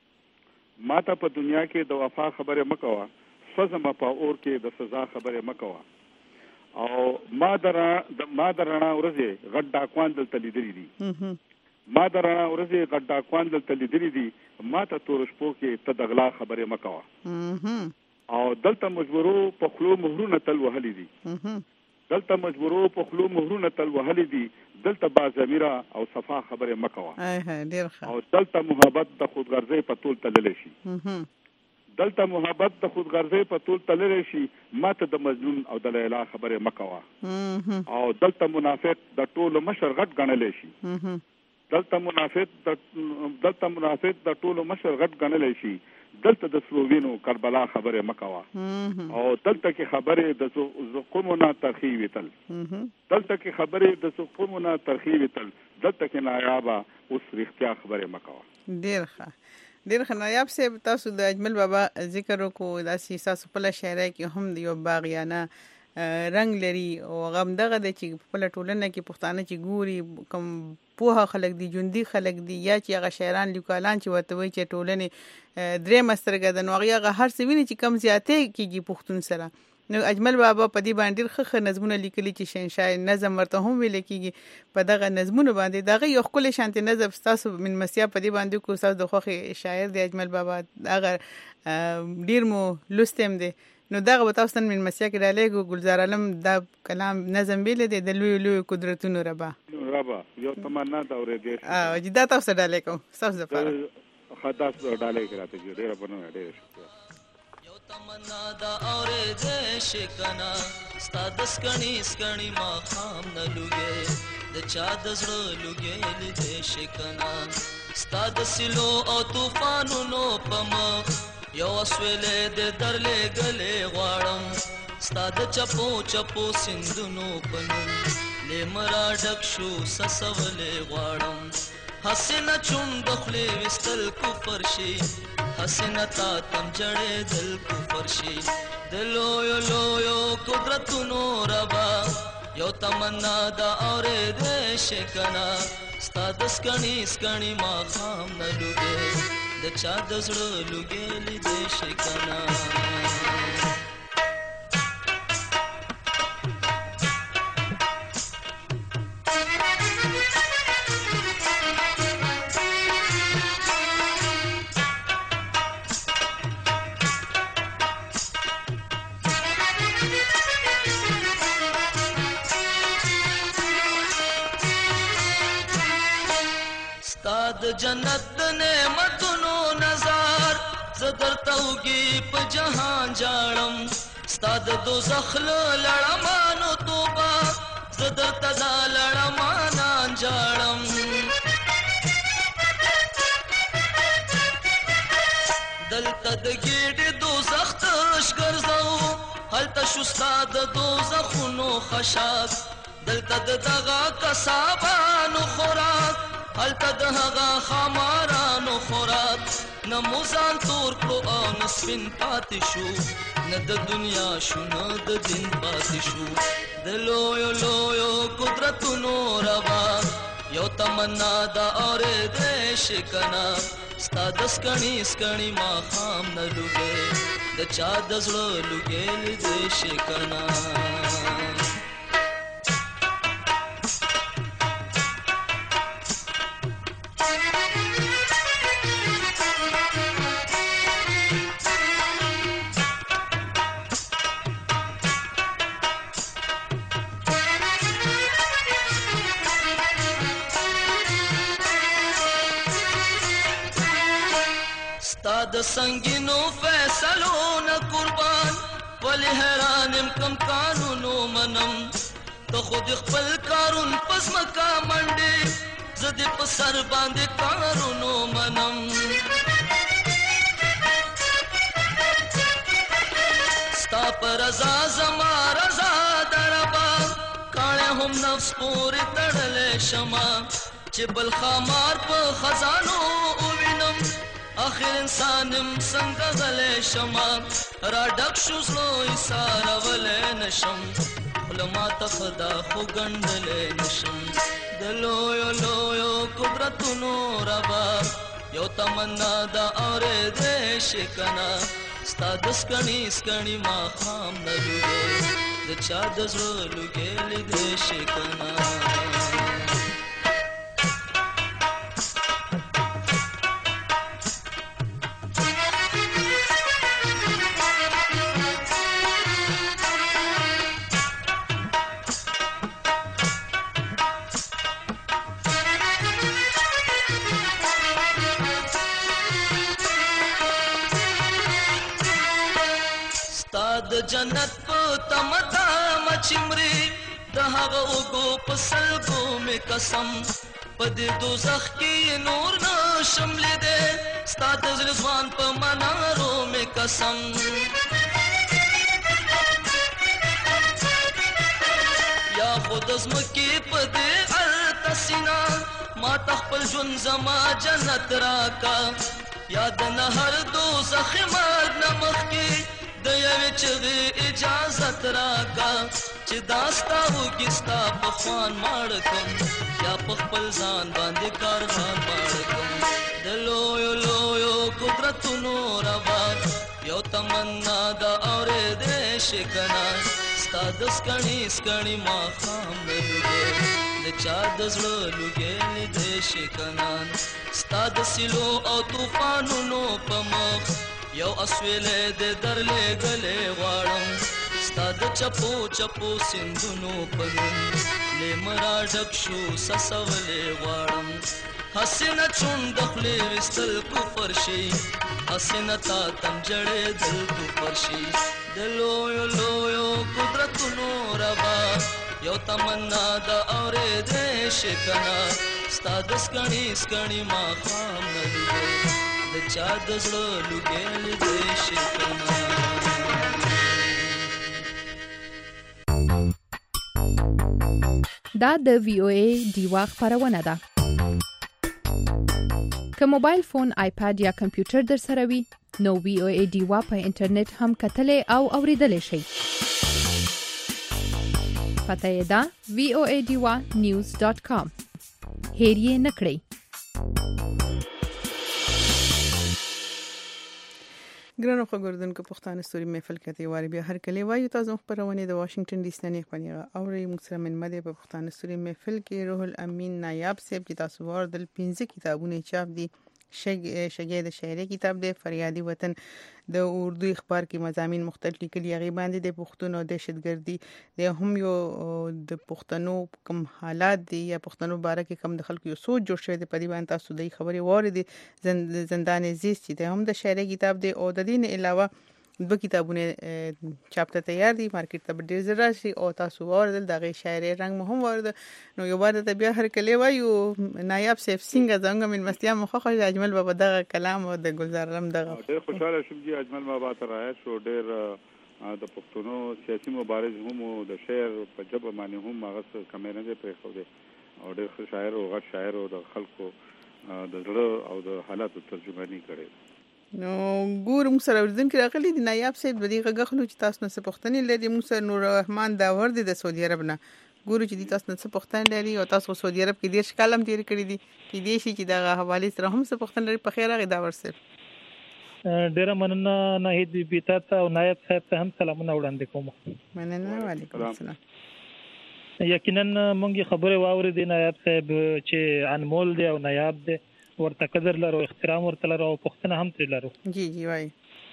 ما ته په دنیا کې د وفا خبره مکوه سزم په اور کې د سزا خبره مکوه او ما درا د ما درنا ورځې غډا کوان دلته لیدلې دي ما درنا ورځې غډا کوان دلته لیدلې دي ما ته تور شپو کې تدغلا خبره مکوه او دلته مجبورو په خلو مهرونه تل وهلې دي دلته مجبورو په خلو مهرونه تل وهلې دي دلته با ضمیره او صفا خبره مکوه او دلته محبت د خودغرضۍ په تول تللی شي دلته محبت د خودغرضۍ په تول تللی شي ماته د مجنون او د لیلا خبره مکوه او دلته منافق د ټولو مشر غټ ګڼلی شي دلته منافق د دلته منافق د ټولو مشر غټ ګڼلی شي دلته د سلووینو کربلا خبره مکوه او دلته کې خبره د زقومونه ترخی وتل دلته کې خبره د زقومونه ترخی وتل دلته کې نایابه اوس رښتیا خبره مکوه. ډیر ښه ډیر ښه نایاب صاحب تاسو د اجمل بابا ذکر وکړو داسې تاسو په شاعرۍ کې هم د یو باغیانه رنگ لري او غم دغه د چې په ټولنه کې پښتانه چې ګوري کوم پوها خلک دي ژوندۍ خلک دي یا چې هغه شاعران لیکوالان چې ورته وایي چې ټولنې درې مسترګه د نو هغه هر څه ویني چې کم زیاتې کېږي پښتون سره. نو اجمل بابا په دې باندې ډېر ښه ښه نظمونه لیکلي چې شهنشاه نظم ورته هم ویل کېږي په دغه نظمونو باندې دغه یو ښکلی شانتې نظم ستاسو من مسیا په دې باندې کو ستاسو د خوښې شاعر دی اجمل بابا هغه ډېر مو لوستم دی نو دغه به تاسو من مسیا کې رالیږو ګلزار عالم دا کلام نظم ویل دی د لوی لوی قدرتونو ربا ربا یو تمنا دا اورېدې اه چې دا تاسو ډالې کوم تاسو لپاره خداس ډالې کراته جو ډېر په ډېر شکر یو تمنا دا اورېدې شکنا ستاد سکڼي سکڼي ما خام نه لوګې د چا د زړه لوګې لیدې شکنا ستاد سلو او طوفانونو پم یو اسویلې د درلې غلې غواړم ستاد چپو چپو سندونو پنوم لیمرا ډک شو سسولې غواړم حسنا چون دخلې وستل کفر شي حسنا تا تم جړې دل کفر شي دلو یو لو یو قدرتونو ربا یو تمنا دا اورې دې شکنا ستاد سکڼي سکڼي ما خام نه لوګې د چا د زړه لوګې لیدې شکنا ستاد جنت نعمتونو نظر زدر توگی په جهان جاړم ستاد دوزخ لړمانو توبه زدر تدا لړمانان جاړم دلته د ګېډې دوزخ تش ګرځو هلته شو ستاد دوزخونو خشاک دلته د دغه کسابانو خوراک هلته د هغه خمارانو خوراک نه موزان تور کړو او نه سپین پاتې شو نه د دنیا شو نه د دین پاتې شو د لویو لویو قدرتونو ربا یو تمنا دا اورېدې شکنا ستا د سکڼي سکڼي ما خام نه لوګې د چا د زړه لوګې لیدې شکنا د سنگینو فیصلو نه قربان ولی حیرانم کم قانونو منم ته خود خپل کارون پس مکا منډې زدی په سر باندې کارونو منم ستا پر رضا زما رضا هم نفس پورې تړلې شمه چې بل خامار په خزانو ووینم اخر انسانم څنګه غلې شمه را ډک شو زړه ایسارولی نشم خوله ماته خدا خو ګنډلی نشم د لویو لویو قدرتونو ربه یو تمنا دا اورېدی شي کنه ستا د سکڼي سکڼي ماښام نه لوګې د چا د زړه لوګې لیدی شي کنه د جنت په تمتا مچمري د هغه اوګو په سلګو مې قسم په دې دوزخ کې نور نه شم لیدې ستا د زړه ځوان په منارو مې قسم یا خود ازمکې په دې الته سینا ما ته خپل ژوند زما جنت راکا یا د نهر دوزخ مرګ نه مخکې د یوې چغې اجازت راکا چې دا ستا وږي ستا په خوان ماړه کړم یا په خپل ځان باندې کاروان ماړه کړم د لویو لویو قدرتونو ربا یو تمنا دا اورېدی شي کنه ستا د سکڼي سکڼي ماښام نه لوګې د چا د زړه لوګې لیدی شي کنه ستا د سیلو او طوفانونو په مخ یو اسویلې د درلې غلې غواړم ستا د چپو چپو سندونو په نوم لیمرا ډک شو سسولې غواړم حسینه چونډ خولې ویستل کفر شي حسینه تا تم جړې دل کفر شي د لویو لویو قدرتونو ربا یو تمنا دا اورېدی شي کنه ستا د سکڼي سکڼي ماښام نه لوګې د چا د زړه لوګې لیدی شي کنه دا د وی او ای دیوا خبرونه ده که موبایل فون آیپاد یا کمپیوټر در سره وي نو وی او ای دیوا په انټرنیټ هم کتلی او اوریدلی شئ پته یې ده وی او ای دیوا نیوز ډاټ کام هیر یې نه کړئ ګرانو خبردونکو پښتانه ستوري محفل کته واری بیا هر کله وایو تاسو خبرونه د واشنگټن ډي سي نه خبري او ری مسلمان مده په پښتانه ستوري محفل کې روح الامین نایاب صاحب چې تاسو ور دل پنځه کتابونه چاپ دي شګ شګې د شاعري کتاب دی فریادي وطن د اردو اخبار کې مضامین مختلف لیکلي غي باندې د پښتون او دهشتګردي د هم یو د پښتنو کم حالات دي یا پښتنو باره کې کم د خلکو یو سوچ جوړ شوی دی په دې باندې تاسو د خبري واره دي زندان عزیز چې هم د شاعري کتاب دی او د دې علاوه دو کتابونه چاپ ته تیار دي مارکیټ ته ډیر زر راشي او تاسو ورته دغه شاعري رنگ مهم ورته نو یو بار ته بیا هر کله وایو نایاب سیف څنګه څنګه من مستیا مخه اجمل بابا دغه کلام او د گلزار علم دغه ډیر خوشاله شوم چې اجمل بابا ته راځي شو ډیر د پښتونو سیاسي مبارز هم او د شعر په جبه باندې هم هغه کمرې نه پرې خو دي او ډیر شاعر او غټ شاعر او د خلکو د زړه او د حالاتو ترجمانی کړي نو ګور موږ سره ورځن کې راغلي د نایاب صاحب د دې غغلو چې تاسو نه څه پښتني لري موږ سره نور رحمان داور دي د سعودي عرب نه ګورو چې تاسو نه څه پښتن لري او تاسو سعودي عرب کې ډیر کالم تیر کړی دي کې دې شي چې دا حواله سره هم څه پښتن لري په خیر راغی داور صاحب ډیر مننه ناهید بیتا ته او نایب صاحب ته هم سلامونه وړاندې کوم مننه وعلیکم السلام یقینا مونږ خبره واورې دي نایب صاحب چې انمول دی او نایب دی ورته قدر لرو احترام ورته لرو او پښتنه هم تر لرو جی جی وای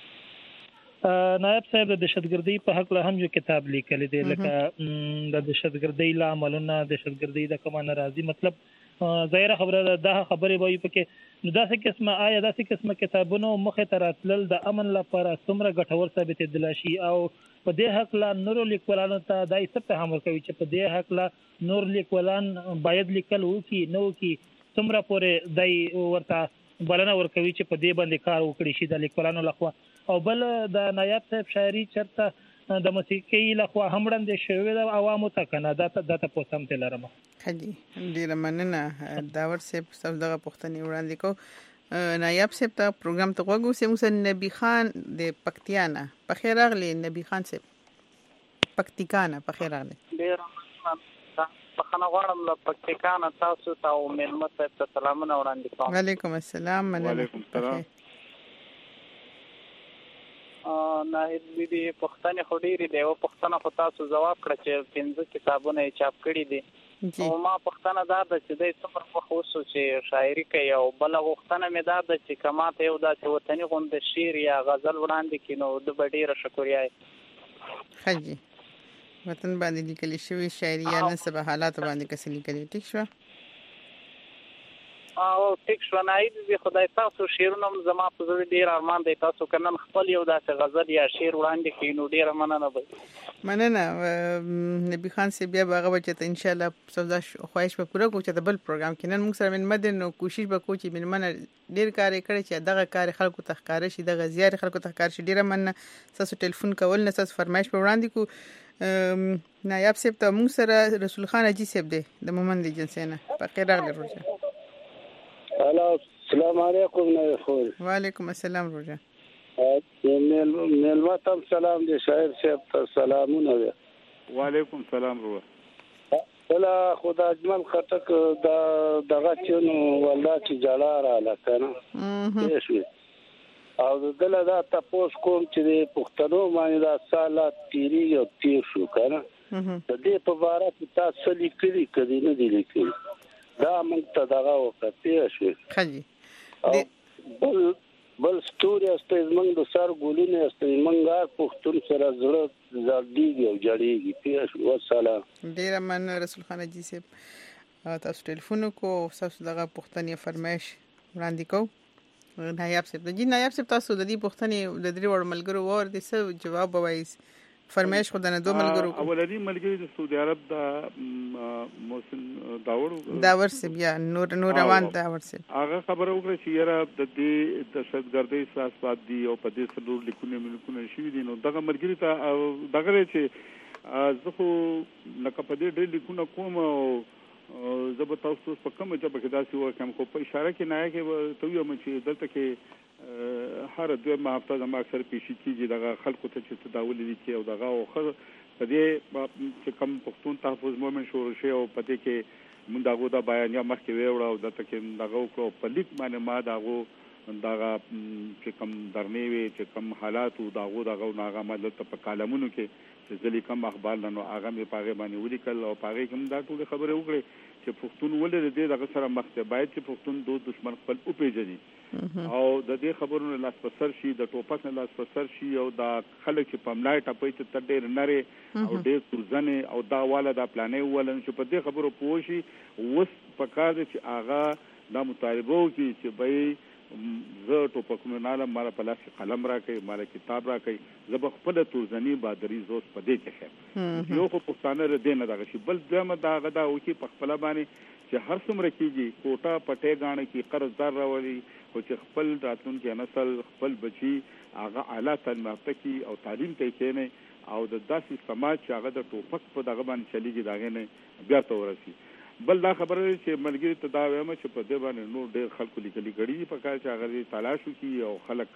نایب صاحب د دهشتګردۍ په حق له هم یو کتاب لیکل دی لکه د دهشتګردۍ لا عملونه دهشتګردۍ د کومه ناراضي مطلب ظاهر خبره ده خبره وایي پکې نو داسې قسمه آیا داسې قسمه کتابونو مخه تر اتلل د امن لپاره څومره ګټور ثابت دي شي او په دې حق لا نور لیکوالانو ته دای څه په هم کوي چې په دې حق لا نور لیکوالان باید لیکل وکي نو کی څومره پورې دای ورته بلنه ورکوي چې په دې باندې کار وکړي شي د لیکوالانو لخوا او بل د نایب صاحب شاعري چرته د موسیقي لخوا هم وړاندې شوې ده عوامو ته کنه دا ته دا ته پوسم ته لرم خجی ډیره مننه داور صاحب تاسو دغه پوښتنې وړاندې کو نایب صاحب ته پروګرام ته وګورئ سم نبی خان د پکتیانا په خیر راغلی نبی خان صاحب پکتیکانا په خیر راغلی ډیره بخنه غواړم له پکتیکانا تاسو ته او مېلمه ته سلامونه وړاندې کوم وعلیکم السلام وعلیکم السلام نه دې پښتنه خو ډېری دی او پښتنه خو تاسو جواب کړ چې پنځه کتابونه چاپ کړي دي او ما پښتنه دا د چې د څومره په خوشو چې شاعري کوي او بل غوښتنه مې دا د چې کماته یو د وطني غوند شعر یا غزل وړاندې کینو د ډېره شکریا خجی وطن باندې لیکل شوی شاعري یا نسب حالات باندې کس لیکل ټیک شو او ټیک شو نه دې خدای تاسو شعرونه زما په زړه ډیر ارمان دی تاسو کنن خپل یو داسې غزل یا شعر وړاندې کینو ډیر مننه به مننه نبی خان سی بیا هغه بچته ان شاء الله سودا خواهش به پوره کوو چې د بل پروګرام کې نن موږ سره من مدن نو کوشش به کوو چې من من ډیر کار کړی چې دغه کار خلکو ته ښکار شي دغه زیار خلکو ته ښکار شي ډیر مننه تاسو ټلیفون کول نه تاسو فرمایش په وړاندې کو نایب صاحب ته موږ سره رسول خان اجي صاحب دی د مومند جنسینه په خیر راغلی روزه السلام علیکم نه خور وعلیکم السلام روزه میل میلمتم سلام دی شاعر صاحب ته سلامونه وعلیکم السلام روزه بلا خدا اجمل خټک دا دغه چونو والله چې جلا را لکنه او دله دا تاسو کوم چې د پښتنو باندې دا سالات تیری یو تیر شو کنه د دې په اړه چې تاسو لیکلي کدي نه دي لیکلي دا موږ ته دغه وکړې شو خجی بل بل ستوري است موږ د سر ګولونه است موږ پښتون سره زړه زړديږي او جړېږي پیښ والسلام ډیر من رسول خان جی صاحب تاسو ټلیفون کو تاسو دغه پښتني فرمایش وړاندې کو نایب صاحب جی نایب صاحب تاسو د دې پښتني د درې وړ ملګرو ور دي څه جواب وایي فرمایش خو د نه دوه ملګرو اولنی ملګری د سعودي عرب د محسن داور داور سی بیا نور نور روان داور سی هغه خبره وکړه چې یاره د دې دهشتګردۍ احساسات دي او په دې سلور لیکونه ملکونه شوي دي نو دغه ملګری ته دغه چې زه خو لکه په دې ډېر لیکونه کوم او زه به تاسو په کومه ژبه کې داسې وکړم خو په اشاره کې نه کې ته وایم چې دلته کې هر دوه هفته زما اکثر پیشي کیږي دغه خلکو ته چې تداول لیکي او دغه او په دې چې کوم پښتون تحفظ مومن شروع شي او په دې کې موږ دغه د بیان یا مخکې ویوړ او دته کې دغه کو په لیک باندې ما دغه دغه چې کوم درنې وي چې کوم حالات او دغه دغه ناغه مدد په کالمونو کې چې ځلې کوم اخبار نو هغه مې پاغه باندې ولیکل او پاغه کوم دا ټول خبره وکړي چې پښتون ولې دې دغه سره مخ ته باید چې پښتون دوه دشمن خپل او پیژني او د دې خبرونو لاس په سر شي د ټوپک نه لاس په سر شي او دا خلک چې په ملای ټپې ته تډېر نره او ډېر ترزنه او دا والا دا پلانې ولن چې په دې خبرو پوښي وس پکار دي چې هغه د مطالبو کې چې به زه ټوپکونه نه مال په لاس قلم راکې مال کتاب راکې زه خپل تورزنی بادری زوس په دې کې شه یو خو پښتانه ر دې نه دغه شي بل دمه دا غدا او کې په خپل باندې چې هر څومره کېږي کوټه پټه غاڼه کې قرضدار راولي خو چې خپل راتلونکي نسل خپل بچي هغه اعلی تعلیم یافته کی او تعلیم کوي کېنه او د داسې سماج چې هغه د ټوپک په دغه باندې چلیږي داغه نه بیا ته ورسي بل دا خبره چې ملګری ته دا وایم چې په دې باندې نور ډېر خلکو لیکلي کړي په کار چې هغه تلاشو کی او خلک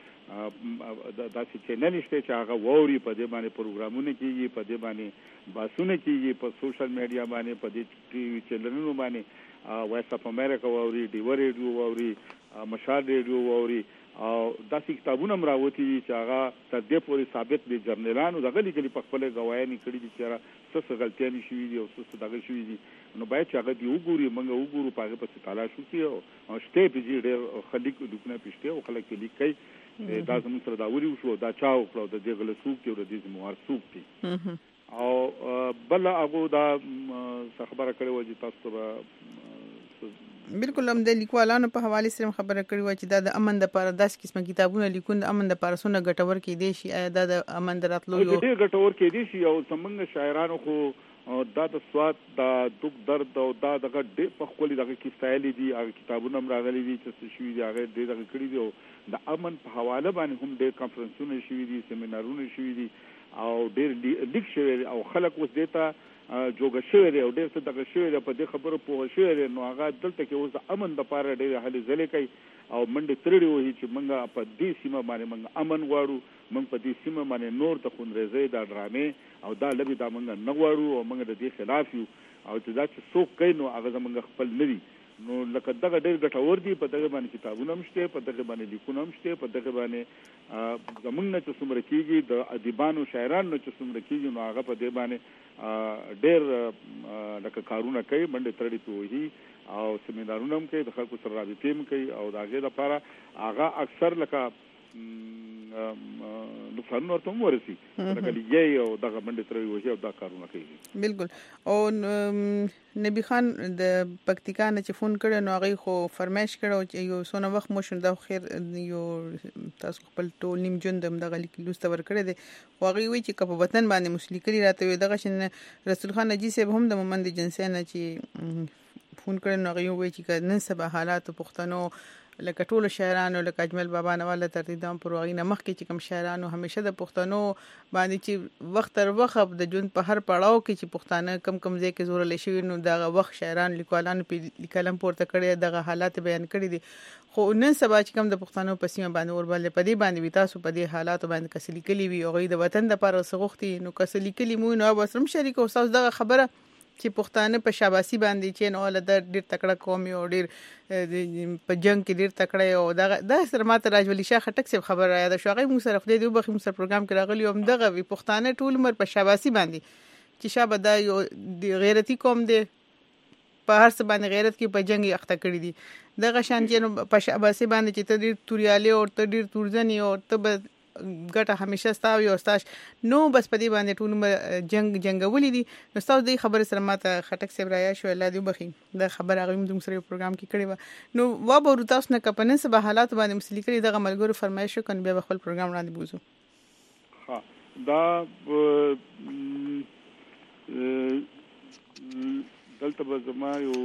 داسې چینل شته چې هغه ووري په دې باندې پروګرامونه کیږي په دې باندې باسونه کیږي په سوشل میډیا باندې په دې ټي وي چینلونو باندې وایس اف امریکا ووري ډیو ریډیو ووري مشال ریډیو ووري او داسې کتابونه مراوتی چې هغه تر دې پورې ثابت دي جرنالانو دغه لیکلي په خپل غوايانې کړي دي چې څه غلطیاں شوي دي او څه دغه شوي دي نو باید چې هغه دی وګوري موږ وګورو په هغه په تلاش وکړو او شته په دې ډېر خلک دونه پښته او خلک لیکي دا زموږ سره دا وری وشو دا چاو کړو د دې غل سوق دی او د دې موار سوق دی او بل هغه دا خبره کړې و چې تاسو به بالکل هم د لیکوالانو په حواله سره خبره کړې و چې دا د امن د لپاره داس قسمه کتابونه لیکون د امن د لپاره سونه ګټور کې دي شي دا د امن دراتلو یو ډېر ګټور کې دي شي او څنګه شاعرانو خو دا د سواد دا دک درد او دا دغه ډېر په خولي دغه کیسایلی دي هغه کتابونه راغلي دي چې شوي دي هغه ډېر دغه کړی دي او د امن په حواله باندې هم ډېر کانفرنسونه شوي دي سیمینارونه شوي دي او ډیر لیک شوی او خلک اوس دیتا جوګه شوی دی او ډیر څه دغه شوی دی په دې خبرو پوه شوی دی نو هغه دلته کې اوس د امن لپاره ډیر هلې ځلې کوي او منډې ترړې وهي چې موږ په دې سیمه باندې موږ امن غواړو، موږ په دې سیمه باندې نور د خونریزۍ دا ډرامې او دا لبې دا موږ نه غواړو او موږ د دې خلاف یو او چې دا چې څوک کوي نو هغه زموږ خپل نه دي. نو لکه دغه ډېر ګټور دي، په دغه باندې کتابونه هم شته، په دغه باندې لیکونه هم شته، په دغه باندې زموږ نه چې څومره کېږي د ادیبانو شاعرانو نه چې څومره کېږي نو هغه په دې باندې ډېر لکه کارونه کوي، منډې ترړې پې وهي او سیمینارونه هم کوي، د خلکو سره رابطې هم کوي او د هغې لپاره هغه اکثر لکه نقصانونه ورته هم ورسي لکه لیګي او دغه منډې ترړې وهي او دا کارونه کوي. بالکل. او نبی خان د پکتیکا نه چې فون کړی نو هغې خو فرمایش کړی چې یو څونه وخت مو شو دا خیر یو تاسو خپل ټول نیم ژوند همدغه لوسته ورکړی دی خو هغې وایي چې که په وطن باندې مو لیکلي راته وي دغه شان رسول خان نجي صاحب هم د مومند جنسي نه چې فون کړی نو هغې وایي چې که نن سبا حالاتو پښتنو لکه ټولو شاعرانو لکه اجمل بابا نواله ترتیدام پر هغې نه مخکې چې کوم شاعرانو همیشه د پښتنو باندې چې وخت تر وخت د ژوند په هر پړاو کې چې پښتانه کم کم ځای کې زورلی شوي نو دغه وخت شاعرانو لیکوالانو پې قلم پورته کړی دغه حالات بیان کړي دي خو نن سبا چې کوم د پښتنو په سیمه باندې ورباندې په دې باندې وي تاسو په دې حالاتو باندې که څه لیکلي وي هغوی د وطن دپاره څه غوښتي نو که څه لیکلي مو نو بس هم شریکو ستاسو دغه خبره چې پښتانه په شاباسي باندې چې نو له د ډېر تکړه قوم او ډېر په جنگ کې ډېر تکړه او دغه دا سره ماته راجولي شاه خټک صاحب خبر را یاد شو هغه موږ سره خدای دې وبخي موږ سره پروګرام کې راغلی هم دغه وي پښتانه ټول عمر په شاباسي باندې چې شابه دا یو غیرتی قوم دی په هر څه باندې غیرت کې په جنگ اخته کړی دي دغه شان چې په شاباسي باندې چې ته ډېر توریالي او ته ډېر تورزنی او ته ګټه همیشه ستاوي او ستاش نو بس په دې باندې ټول جنگ جنگولي دي نو ستاسو دې خبرې سره ماته خټک صاحب رایا شو الله دې وبخي دا خبر هغه موږ سره یو پروګرام کې کړی و نو وا به تاسو نه کپنه سبا حالات باندې مسلې کړی دغه ملګرو فرمایش وکړ بیا خپل پروګرام وړاندې بوزو. ها دا دلته به زما یو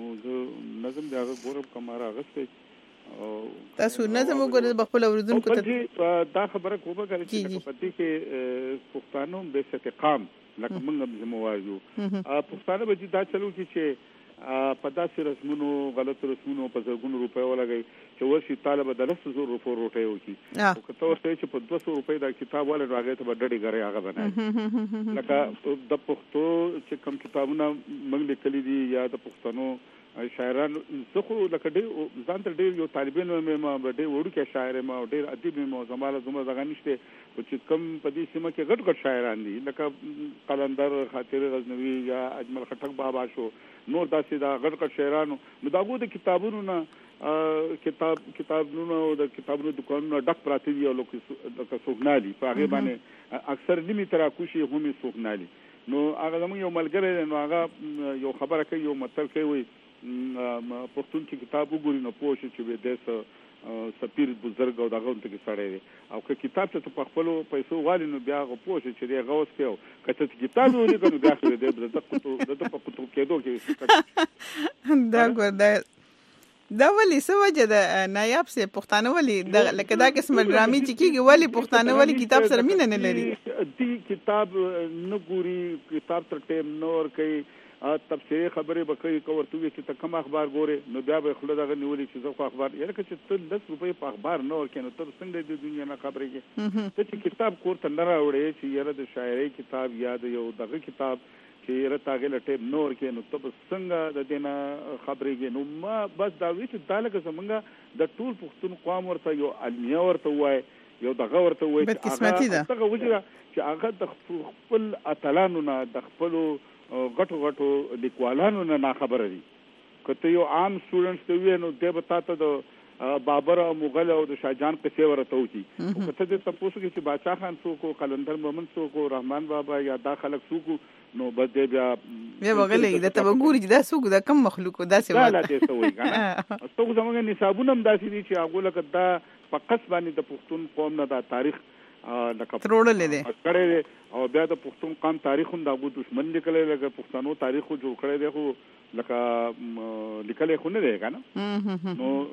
نظم دی هغه ګورم کماره غسته تاسو نظم وګورئ په خپل اوریدونکو ته دا خبره کومه کوي چې په دې کې پښتانه به استقام لکه موږ زمو وایو پښتانه به دا چلو چې په داسې رسمونو غلط رسمونو په زرګونو روپۍ ولګي چې ورشي طالب د لس زره روپۍ روټۍ وکړي او که ته ورته چې په دوه سوه روپۍ دا کتاب ولې راغی ته به ډډې ګرې هغه بنایي لکه د پښتو چې کوم کتابونه موږ لیکلي دي یا د پښتنو شاعران زه خو لکه ډېر ځان ته ډېر یو طالب علم یم ډېر وړوکی شاعر یم او ډېر ادیب یم او زما له دومره دغه نشته خو چې کوم په دې سیمه کې غټ غټ شاعران دي لکه قلندر خاطر غزنوي یا اجمل خټک بابا شو نور داسې دا غټ غټ شاعرانو نو د هغو د کتابونو نه کتاب کتابونو او د کتابونو دکانونو ډک پراته دي او لکه سوګنالي په هغې باندې اکثر نیمې تراکوشي هم یې سوګنالي نو هغه زموږ یو ملګری دی نو هغه یو خبره کوي یو متل کوي وایي پښتون چې کتاب وګوري نو پوه شي چې دی سپیر بزرګ او دغه ته کې سړی دی او که کتاب ته په خپلو پیسو غواړي نو بیا هغه پوه شي چې دی هغه اوس کوي که ته کتاب ولیکه نو بیا خو دی د ده په قطب کېدو کې دا ګور دا دا ولې څه وجه ده نایاب صاحب پښتانه ولې لکه دا قسمه ډرامې چې کېږي ولې پښتانه ولې کتاب سره مینه نه لري دې کتاب نه ګوري کتاب تر ټیم نه ورکوي تبصرې خبرې به کوي که ورته ووایي چې ته کوم اخبار ګورې نو بیا به یې خوله دغه نیولي چې زه خو اخبار یاره که چې ته لس روپۍ په اخبار نه ورکوې نو ته څنګه د دنیا نه خبرېږې ته چې کتاب کور ته نه راوړې چې یاره د شاعرۍ کتاب یا د یو دغه کتاب چې یاره ته هغې له ټیم نه ورکوې نو ته به څنګه د دې نه خبرېږې نو ما بس دا وایي چې دا لکه زمونږ د ټول پښتون قوم ورته یو المیه ورته ووایي یو دغه ورته ووایي چې هغه دغه وجه چې هغه د خپل اتلانو نه د خپلو غټو غټو لیکوالانو نه ناخبره دي که ته یو عام سټوډنټ ته ووایې نو دی به تا ته د بابر او مغل او د شاهجهان قصې ورته وکړي خو که ته دې تپوس وکړې چې باچا خان څوک و قلندر مومن څوک و رحمان بابا یا دا خلک څوک و نو بس دی بیا بیا به غلی درته به ګوري چې دا څوک دا کم مخلوق و داسې دا لا دې څه وایي که نه څوک زموږ نصابونه هم داسې دي چې هغو لکه دا په قص باندې د پښتون قوم نه دا تاریخ تروړلې دی کړی دی او بیا د پښتون قوم تاریخ هم د هغو دشمن لیکلی لکه پښتنو تاریخ خو جوړ کړی دی خو لکه لیکلی خو نه دی که نه نو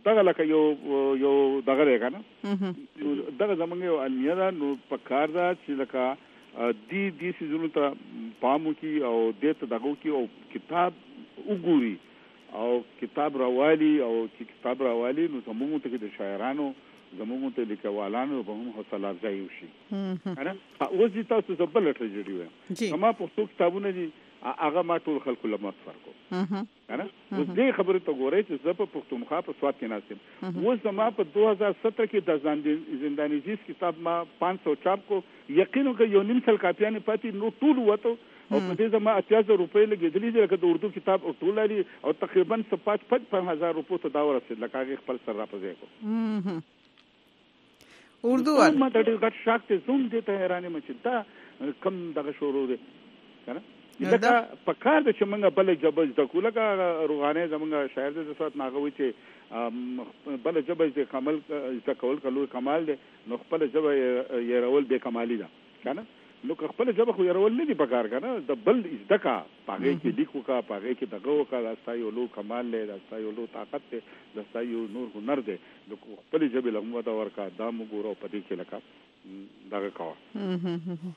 دغه لکه یو یو دغه دی کنه دغه زمونږ یو المیه ده نو په کار ده چې لکه دی دی سیزونو ته پام وکړي او دې ته دغه وکړي او کتاب وګوري او کتاب راوالي او چې کتاب راوالي نو زمونږ ته د شاعرانو زمونږ ته لیکوالانو په هم حوصله افزایي وشي کنه اوس دې تاسو ته بل ټریجډي وایم ما پښتو کتابونه دي هغه ما ټول خلکو له مات فرقو کنه اوس دې خبره ته ګورئ چې زه په پښتونخوا په سواد کې ناستم اوس زما په دو هزار سترہ کې د زنداني زیس کتاب ما پانچ سو چاپ کو یقینو که یو نیم سل کاپیانې پاتې نو ټول وته او په دې زما اتیا زره روپۍ لګېدلې دي لکه د اردو کتاب او ټول لري او تقریبا پانچ پنځه هزار روپۍ ته دا ورسېد لکه هغې خپل سر راپځی کو اردو وال ما ډېر غټ شاک ته زوم دې ته حیرانې مچ دا کم دغه شروع دی کنه لکه په کار د چې موږ بل جبه زده کړو لکه روغانې زموږ شاعر د صفات ناغه وي چې بل جبه د کمال زده کول کلو کمال دی نو خپل جبه یې رول به کمالي ده کنه نو که خپل جبه خو یې رول نه دی پکار کنه د بل زده کا پاګه کې لیکو کا پاګه کې دغه وکړه دا ستایو لو کمال له دا ستایو لو طاقت ته دا ستایو نور هنر دی نو خپل جبه لغمه دا ورکا دا موږ ورو پدې کې لکه دغه کا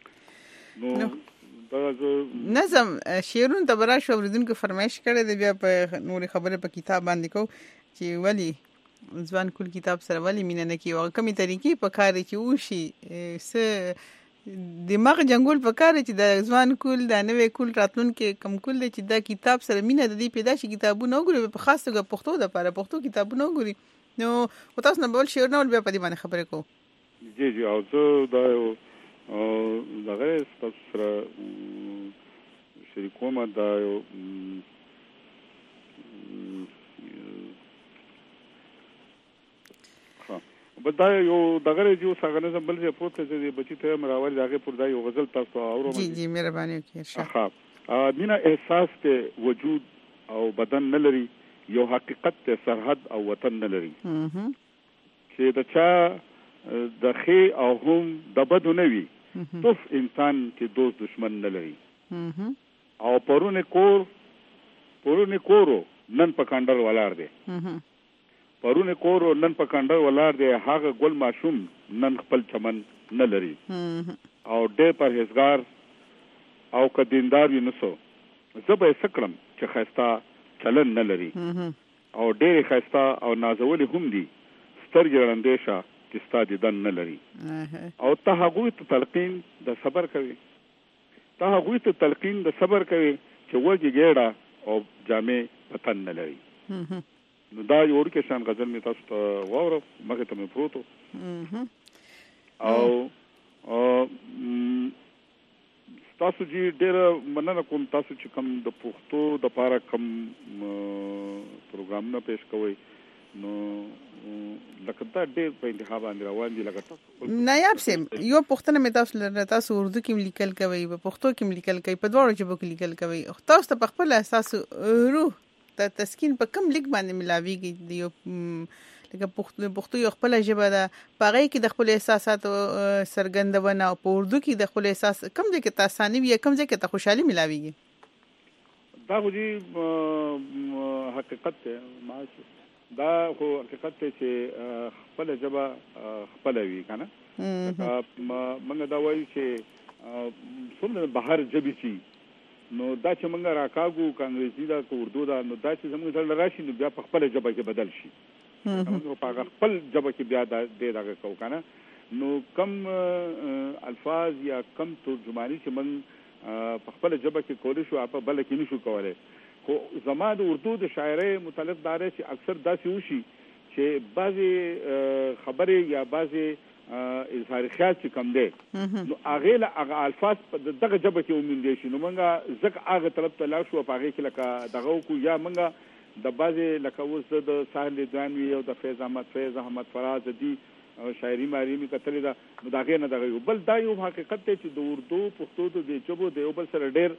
نو نظم شعرون ته برا شو اوریدونکو فرمایش کړی دی بیا په نور خبره په کتاب باندې کو چې ولی ځوان کول کتاب سره ولی مینه نه کی او کومي طریقې په کار کې وشي س دماغ جنگول په کار چې د ځوان کول د نوې کول راتلون کې کم کول چې دا کتاب سره مینه د دې پیدا شي کتابونه وګوري په خاص توګه پښتو د لپاره پښتو کتابونه وګوري نو او تاسو نه بول شعر نه بیا په دې باندې خبرې کو جی جی او زه دا او دغه تاسو سره شریکوم دا یو بدا یو دغه یو څنګه بل ځای پروت دی بچی ته مراول دغه پر دا یو غزل تاسو اورو جی جی مهرباني وکړئ ښه مینا احساس ته وجود او بدن نه لري یو حقیقت ته سرحد او وطن نه لري چې دا چا د خې او هم د بدو نه وي توف انسان چې دوست دشمن نه لري او پرونه کور پرونه کورو نن په کاندر ولار دی پرونه کورو نن په کاندر ولار دی هغه ګل ماشوم نن خپل چمن نه لري او ډېر پرهیزګار او که دیندار وي نسو زه به یې څه کړم چې ښایسته چلن نه لري او ډېرې ښایسته او نازولې هم دي سترګې ړندې شه چې ستا دیدن نه لري او ته هغوی ته تلقین د صبر کوي ته هغوی ته تلقین د صبر کوي چې وږي ګېډه او جامې وطن نه لري نو دا یو ورکه شان غزل می تاسو ته واورو مګه ته مې پروتو او تاسو جی ډېر مننه کوم تاسو چې کوم د پښتو د پاره کوم پروګرام نه پېښ کوئ نو لکه دا ډېر په انتخاب باندې روان دي لکه تاسو نایاب سیم یو پښتنه مې تاسو لره تاسو اردو کې لیکل کوي په پښتو کې لیکل کوي په دواړو ژبو کې لیکل کوي تاسو ته خپل احساس روح ته تسکین په کم لیک باندې ملاويږي دی لکه پښتو پښتو یو خپل ژبه ده پاره کې د خپل احساسات سرګندونه او په اردو کې د خپل احساس کم ځای کې تاساني وي کم ځای کې ته خوشحالي ملاويږي دا خو دې حقیقت ده ما دا خو حقیقت ته چې خپل ژبه خپل وي کنه موږ دا وایو چې څومره بهر ژبې شي نو دا چې موږ راکاګو کانګریزي دا کو اردو دا نو دا چې زموږ سره راشي نو بیا په خپل ژبه کې بدل شي موږ په خپل ژبه کې بیا دا دې دا کو کنه نو کم الفاظ یا کم ترجمانی چې موږ په خپل ژبه کې کولای شو په بل کې نشو کولای خو زما د اردو د شاعرۍ متعلق دار چې اکثر داسې وشي چې بعضی خبره یا بعضی اظهار خیال چې کم دی نو هغه له هغه الفاظ په دغه ژبه کې ومنډي شي نو موږ ځکه هغه طرف ته لاړ شو په هغه کې لکه دغه کو یا موږ د بعضی لکه اوس د ساحل دوانوي او د فیض احمد فیض احمد فراز دی شاعري ماری می کتلې دا نو دغه نه دغه بل دا یو حقیقت دی چې د اردو پښتو د ژبو د یو بل سره ډېر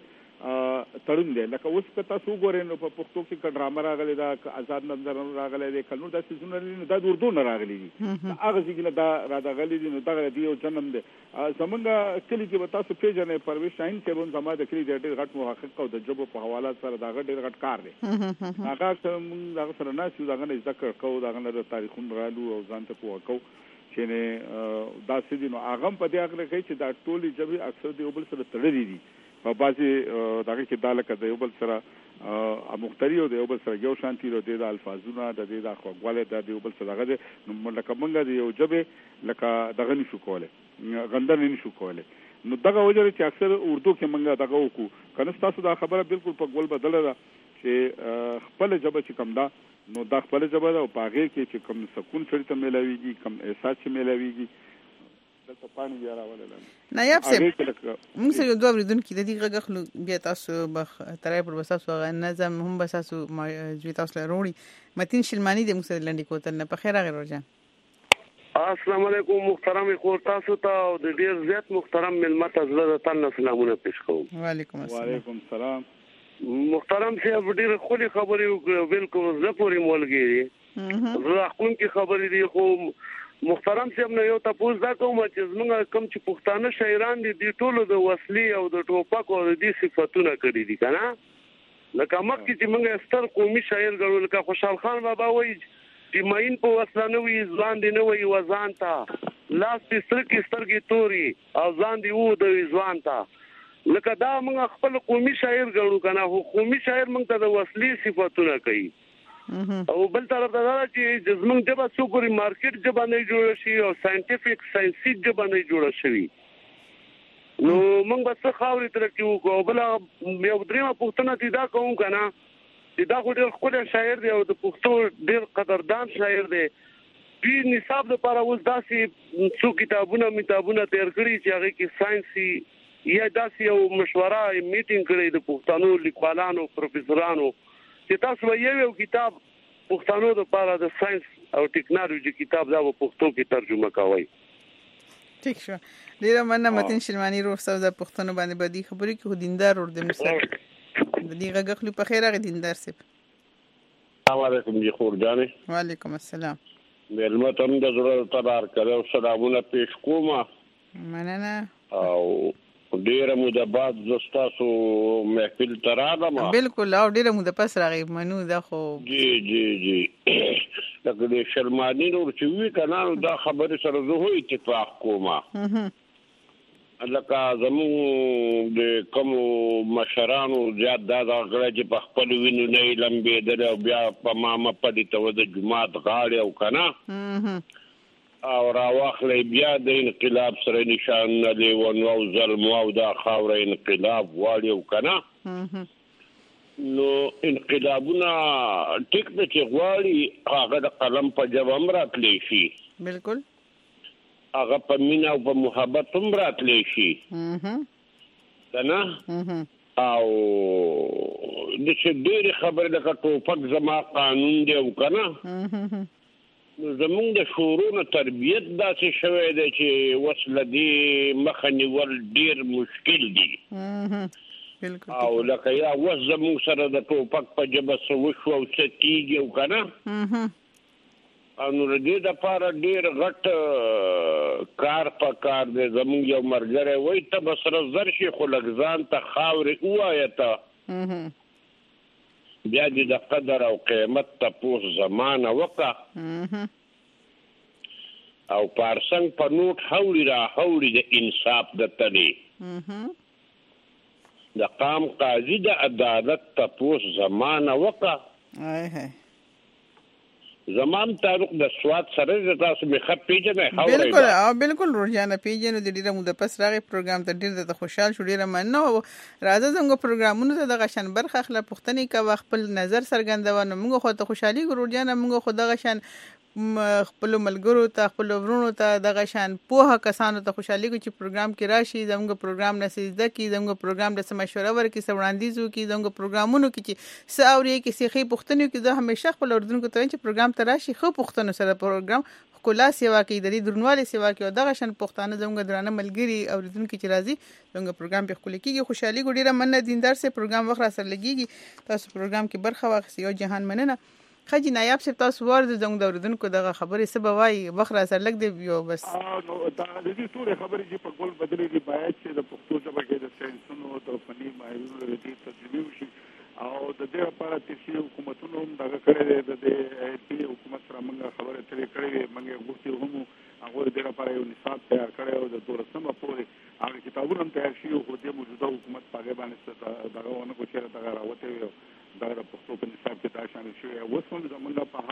تړون دی. لکه اوس که تاسو وګورئ نو په پښتو کې که ډرامه راغلی ده، که آزاد نظر راغلی دی، که نور دا څیزونه دي دا د اردو نه راغلي دي، هغه ځای کې نه دا رادغلي دي. نو دغه د یو جنم دی. زمونږ کلي کې به تاسو پېژنئ پرویز شاهین صاحب هم زما د کلي د ډېر غټ محقق او د ژبو په حواله سره د هغه ډېر غټ کار دی. هغه موږ د هغه سره ناست یو، د هغه نه زده کړه کوو، د هغه نه د تاریخونه رالو او ځان ته پوهه کوو چې نه داسې دي. نو هغه هم په دې هکله کوي چې دا ټولې ژبې اکثر د یو بل سره تړلې دي. په بعضې دغه کې دا لکه د یو بل سره مختلف او د یو بل سره یو شانتي د دې د الفاظونه د دې د خوږوالی د یو بل سره دغه دی. نو لکه موږ د یو ژبې لکه دغه نشو کولی، غندنه نشو کولی. نو دغه وجه چې اکثر اردو کې موږ دغه وکړو. که نه ستاسو دا خبره بالکل په ګول بدله ده چې خپله ژبه چې کوم ده نو دا خپله ژبه ده او په هغې کې چې کوم سکون سړي ته میلاویږي، کوم احساس چې میلاویږي. دلته پاڼې بیا راولله نایاب صاحب موږ سره یو دوه اورېدونکي د دې غږ اخلو، بیا تاسو به ترای پر به ستاسو هغه نظم هم به ستاسو زوی تاسو له راوړي. متین شلماني دی موږ سره لنډې کوتل نه. په خیر راغلی ورجان. السلام علیکم محترم خور تاسو ته او د ډېر زیات محترم مېلمه ته زړه د تل نه سلامونه پېښ کوم. وعلیکم السلام. وعلیکم السلام. محترم صاحب ډېرې ښکلې خبرې وکړې، بالکل زړه پورې مولګې زړه راښکونکې خبرې دي. خو محترم صاحب نه یو تپوس دا کوم چې زموږ کوم چې پښتانه شاعران دي دوی ټولو د وسلې او د ټوپک او د دې صفتونه کړي دي که نه. لکه مخکې چې موږ ستر قومي شاعر ګڼو، لکه خوشحال خان بابا وایي چې ماین په وسله نه وي ځوان دې نه وایي وځان ته، لاس دې سترګې سترګې توري او ځان دې وودوي ځوان ته. لکه دا موږ خپل قومي شاعر ګڼو که نه، خو قومي شاعر موږ ته د وسلې صفتونه کوي. او بل طرف ته دا چې زموږ ژبه څوک ګوري مارکیټ ژبه نه جوړه شي او ساینټیفیک ساینسي ژبه نه جوړه شوي، نو موږ به څه خاورې ترقي وکړو. او بله یو درېیمه پوښتنه چې دا کوم که نه چې دا خو ډېر ښکلی شاعر دی او د پښتو ډېر قدردان شاعر دی. دوی نصاب لپاره اوس داسې څو کتابونه میتابونه تیار کړي چې هغې کې ساینسي یا داسې یو مشوره میټینګ کړی د پښتنو لیکوالانو پروفیسرانو چې تاسو به یو یو کتاب پښتنو دپاره د ساینس او ټیکنالوژي کتاب دا په پښتو کې ترجمه کوئ. ټیک شو. ډېره مننه متین شلماني روح صاحب د پښتنو باندې بدي خبرې کې خو دیندار ور د مصر د دې غږ اخلو. په خیر راغی دیندار صاحب. السلام علیکم جی خور جانې. وعلیکم السلام. مېلمه ته هم د زړه تبار کړی او سلامونه پېښ کومه. مننه. او ډیره موده بعد زه ستاسو محفل ته راغلم. بالکل او ډیره موده پس راغی منو دا خو جی جی جی لکه د شلماني نور چې وي که نه دا خبرې سره زه هو اتفاق کوم. لکه زموږ د کومو مشرانو زیات دا دغه کړی چې په خپلو وینو نه یې لمبېدلی او بیا په مامه پلي ته د جومات غاړې او که نه او راواخلی بیا د انقلاب سره نشانونه لیونو او ظلمو او دا خاوره انقلاب غواړي او که نه. نو انقلابونه ټیک ده چې غواړي هغه د قلم په ژبه هم راتلی شي، بالکل هغه په مینه او په محبت هم راتلی شي که نه. او داسې ډېرې خبرې لکه ټوپک زما قانون دی او که نه. نو زمونږ د شعورونو تربیت داسې شوی دی چې اوس له دې مخه نیول ډېر مشکل دي. او لکه یا اوس زمونږ سره د ټوپک په ژبه څه وشو او څه کېږي او که نه. او نو د دې دپاره ډېر غټ کار په کار دی. زمونږ یو ملګری وایي ته به سره زر شي خو لږ ځان ته خاورې ووایه ته بیا دې د قدر او قیمت تپوس زمانه وکړه. او پارسنګ په نوټ هوړي را هوړي د انصاف د تلې د قام قاضي د عدالت تپوس زمانه وکړه. زمان تعلق د سواد سره د تاسو به خپ پیژنې. بالکل او بالکل ورجانه پیژنې د ډیره موده پس راغی پروګرام ته ډیر د خوشحال شو. ډیره مننه. راځه زموږ پروګرامونو ته دغه شان برخه اخله پښتني کا خپل نظر څرګندوه. نو موږ خو ته خوشحالي ګورو ورجانه موږ خو دغه شان خپل ملګرو ته خپل ورونو ته دغه شان پوهه کسانو ته خوشحالي کو چې پروګرام کې راشي زموږ پروګرام نه سجده کی زموږ پروګرام د مشوره ورکړي سوړاندیز وکړي زموږ پروګرامونو کې چې ساوري کې سیخي پښتنو کې زه همیشه خپل اردن کو ته چې پروګرام ته راشي خو پښتنو سره پروګرام خکولا سیوا کوي د دې درنوالي سیوا کوي او دغه شان پښتانه زموږ درانه ملګری اوریدونکو چې راځي زموږ پروګرام په خپل کېږي خوشحالي ګډیره مننه دیندار سه پروګرام وخت را سره لګيږي تاسو پروګرام کې برخه واخیستئ او جهان مننه خجی نایاب صاحب تاسو ورته زموږ د اوریدونکو دغه خبرې څه به وایي وخت را سره لګ دی یو بس نو دا د دې ټول خبرې چې په ګول بدلې دي باید چې د پښتو ژبه کې د ساينسونو د فني ماهرونو د دې ترجمه وشي او د دې لپاره چې حکومتونو هم دغه کړی دی د دې حکومت سره موږ خبرې اترې کړې موږ غوښتي هم هغه د دې لپاره یو نصاب تیار کړی او د دولسمه پورې هغه کتابونه هم تیار شي او د موجوده حکومت په باندې دغه ونه کو چې دغه راوته وي دا د پښتو په نصاب کې دا شامل شوی او اوس هم زمونږ په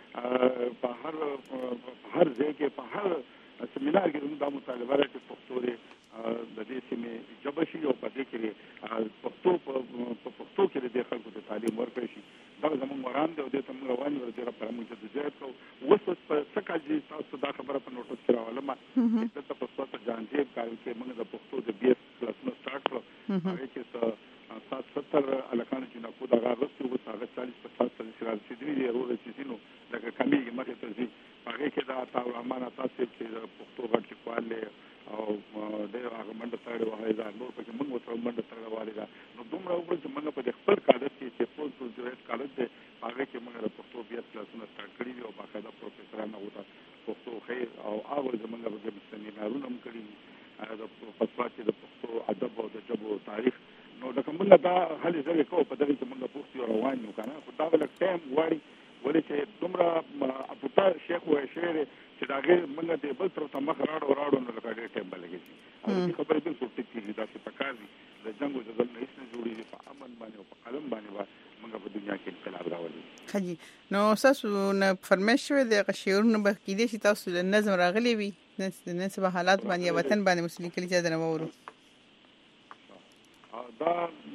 هر په هر په هر ځای کې په هر سیمینار کې زموږ دا مطالبه ده چې پښتو د دې سیمې ژبه شي او په دې کې پښتو په پښتو کې د خلکو ته تعلیم ورکړي شي دا زموږ مرام دی او دې ته موږ روان یو د لپاره موږ د زیات کوو اوس په څه کال تاسو دا خبره په نوټس کې راولم چې د پښتو ته ځانځي کار کې موږ د پښتو د بي اس کلاسونو سٹارټ کړو هغه کې سات ستر الکان چې نه کو دا غوښتي او هغه چالیس پچاس سره رسیدلی دی ورو رسیدنو لکه کمیږي مخه ته ځي هغه کې دا تاسو امانه تاسو چې پښتو غټ کواله او د هغه منډه تاړي وای دا نور په موږ وته منډه تاړي وای دا نو دومره وګورئ چې موږ په خپل کالج کې چې په ټول ډیرټ کالج دی هغه کې موږ د پښتو بیا کلاسونه سٹارټ کړی دي او باقاعده پروفیسورانو وته پښتو خیر او هغه زمونږ په سیمینارونو هم کړی د پښتو کې د پښتو ادب او د ژبو تاریخ نو دا کومه دا هلي ځای کو په دغه کې موږ پوښتنه روان یو کنه خو دا ولک ټایم وړي ولې چې دومره ابوتا شیخ وای شعر چې دا غیر موږ د بل تر ته مخ راړو راړو نو لکه ډېر ټایم بلګي او خبرې بالکل ټیک دي دا چې پکار دي د جنگ او جګړې نه هیڅ نه جوړیږي په امن باندې او په قلم باندې موږ په دنیا کې انقلاب راولي خجی نو تاسو نه فرمایش شوی د شعرونو به کېدې چې تاسو د نظم راغلي وي نن سبا حالات باندې وطن باندې مسلې کلی چې درنه وورو دا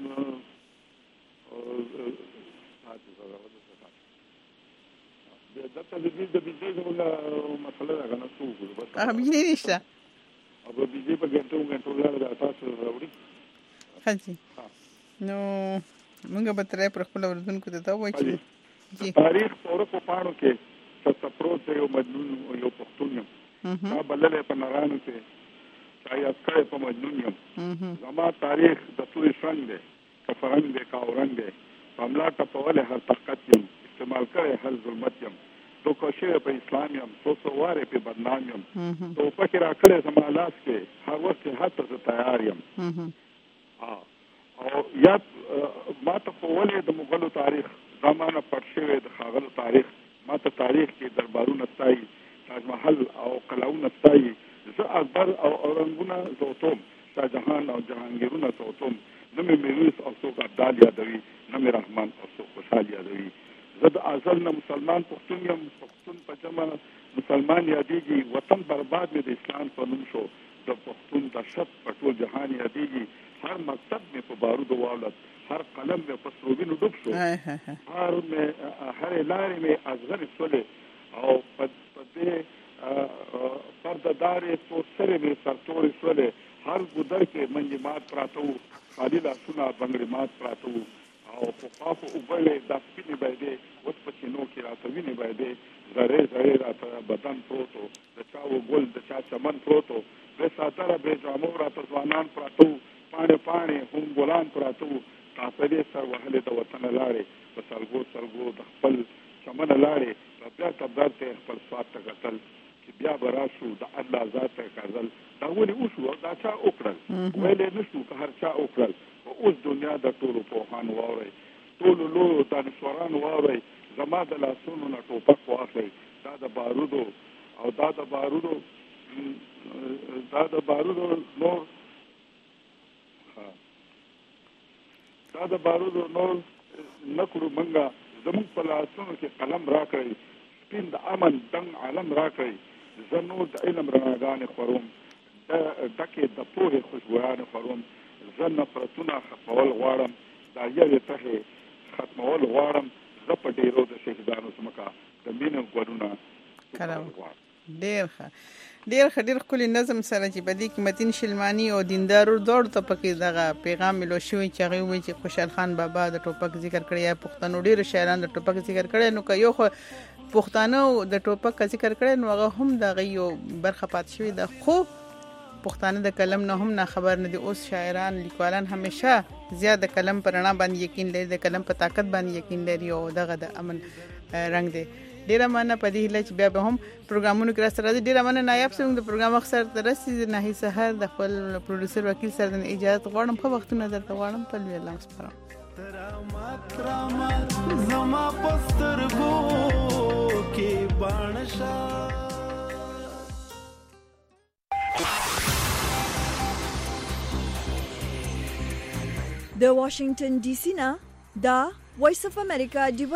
دا ته د دې د بيجي کومه مسله ده کنه څو بس هغه بيجي نشته او په بيجي په ګټو ګټو لاره د اساس راوړي خاصي نو موږ به ترې پر خپل ورزونکو ته دا وایي چې تاریخ پوره په پاڼو کې څه پروت یو مجنون یو پښتون یم دا بللې په نارانو کې چای اسکای په مجنون یم زما تاریخ د سوري څنګه دی کفرنګ دی کاورنګ دی پملا ټپوله هر طاقت یم استعمال کړي هر ظلمت یم تو کوشش په اسلام یم تو سواره په بدنام یم تو فکر راکړې زما لاس کې هر وخت هڅه ته تیار یم او یا ما ته په ولې د مغلو تاریخ زمانه پټ شوی د خاغلو تاریخ ما ته تاریخ کې دربارونه ستای تاج محل او قلاونه ستای زه اکبر او اورنګونه زوتوم شاهجهان او جهانگیرونه زوتوم نه مې میرویس او څوک عبدال یادوي نه مې رحمان او څوک خوشحال یادوي زه د ازل نه مسلمان پښتون یم پښتون په جمع مسلمان یادېږي وطن برباد مې د اسلام په نوم شو د پښتون د شت په ټول جهان یادېږي هر مکتب مې په بارودو واولد هر قلم مې په سروبینو ډوب شو هر مې هر لارې مې ازغر سولې او په دې پردهدارې تو سره مې سرتورې سولې هر ګودر کې منجمات پراته وو خالي لاسونه بنګړي مات پراته وو او په خافو وبلې د سپینې باندې وڅ په چینو کې راته وینې باندې زره زره راته بدن پروتو د چاو ګل د چا چمن پروتو به ساتره به جامو راته ځوانان پراته وو پاڼې پاڼې هم ګلان پراته وو تاسو دې سر وهلې د وطن لاړې په سرګو سرګو د خپل چمن لاړې بیا تبدل ته خپل سواد ته قتل چې بیا براشو د الله ذات کازل دا ولي وشو دا چا وکړل ویلې نشو که هر چا وکړل اوس دنیا د ټولو په خوان ووري ټولو لو دانشوران ووري زما د لاسونو نه ټوپک واخلي دا د بارودو او دا د بارودو دا د بارودو نور دا د بارودو نور نکړو منګه زموږ په لاسونو کې قلم راکړي سپین د امن دنګ عالم راکړي زنو د علم رڼاګانې خپروم ډکې د پوهې خوشبویانې خپروم زه نفرتونه ختمول غواړم دا یوې تهې ختمول غواړم زه په ډېرو د شهیدانو ځمکه د مینې ګلونه ډېر ښه ډیر خډیر خپل نظم سره چې بدی کې متین شلمانی او دیندارو دوړ ته پکې دغه پیغام ملو شوی چې هغه وایي چې خوشحال خان بابا د ټوپک ذکر کړی یا پښتنو ډیر شاعران د ټوپک ذکر کړي نو که یو خو پښتانه د ټوپک ذکر کړي نو هغه هم دغه یو برخه پات شوی د خو پښتانه د کلم نه هم نه خبر نه دي اوس شاعران لیکوالان همیشه زیات د کلم پر رڼا باندې یقین لري د کلم په طاقت باندې یقین لري او دغه د امن رنگ دی ډیره مننه په دې هیله چې بیا به هم پروګرامونو کې راځي ډیره مننه نایب څنګه د پروګرام اخر ترسي نه هي سحر د خپل پروډوسر وکیل سره د اجازه غواړم په وختونو درته غواړم په لوی الله سپارم زما پسترګو کې بانشا د واشنگټن ډي سي نه دا وایس اف امریکا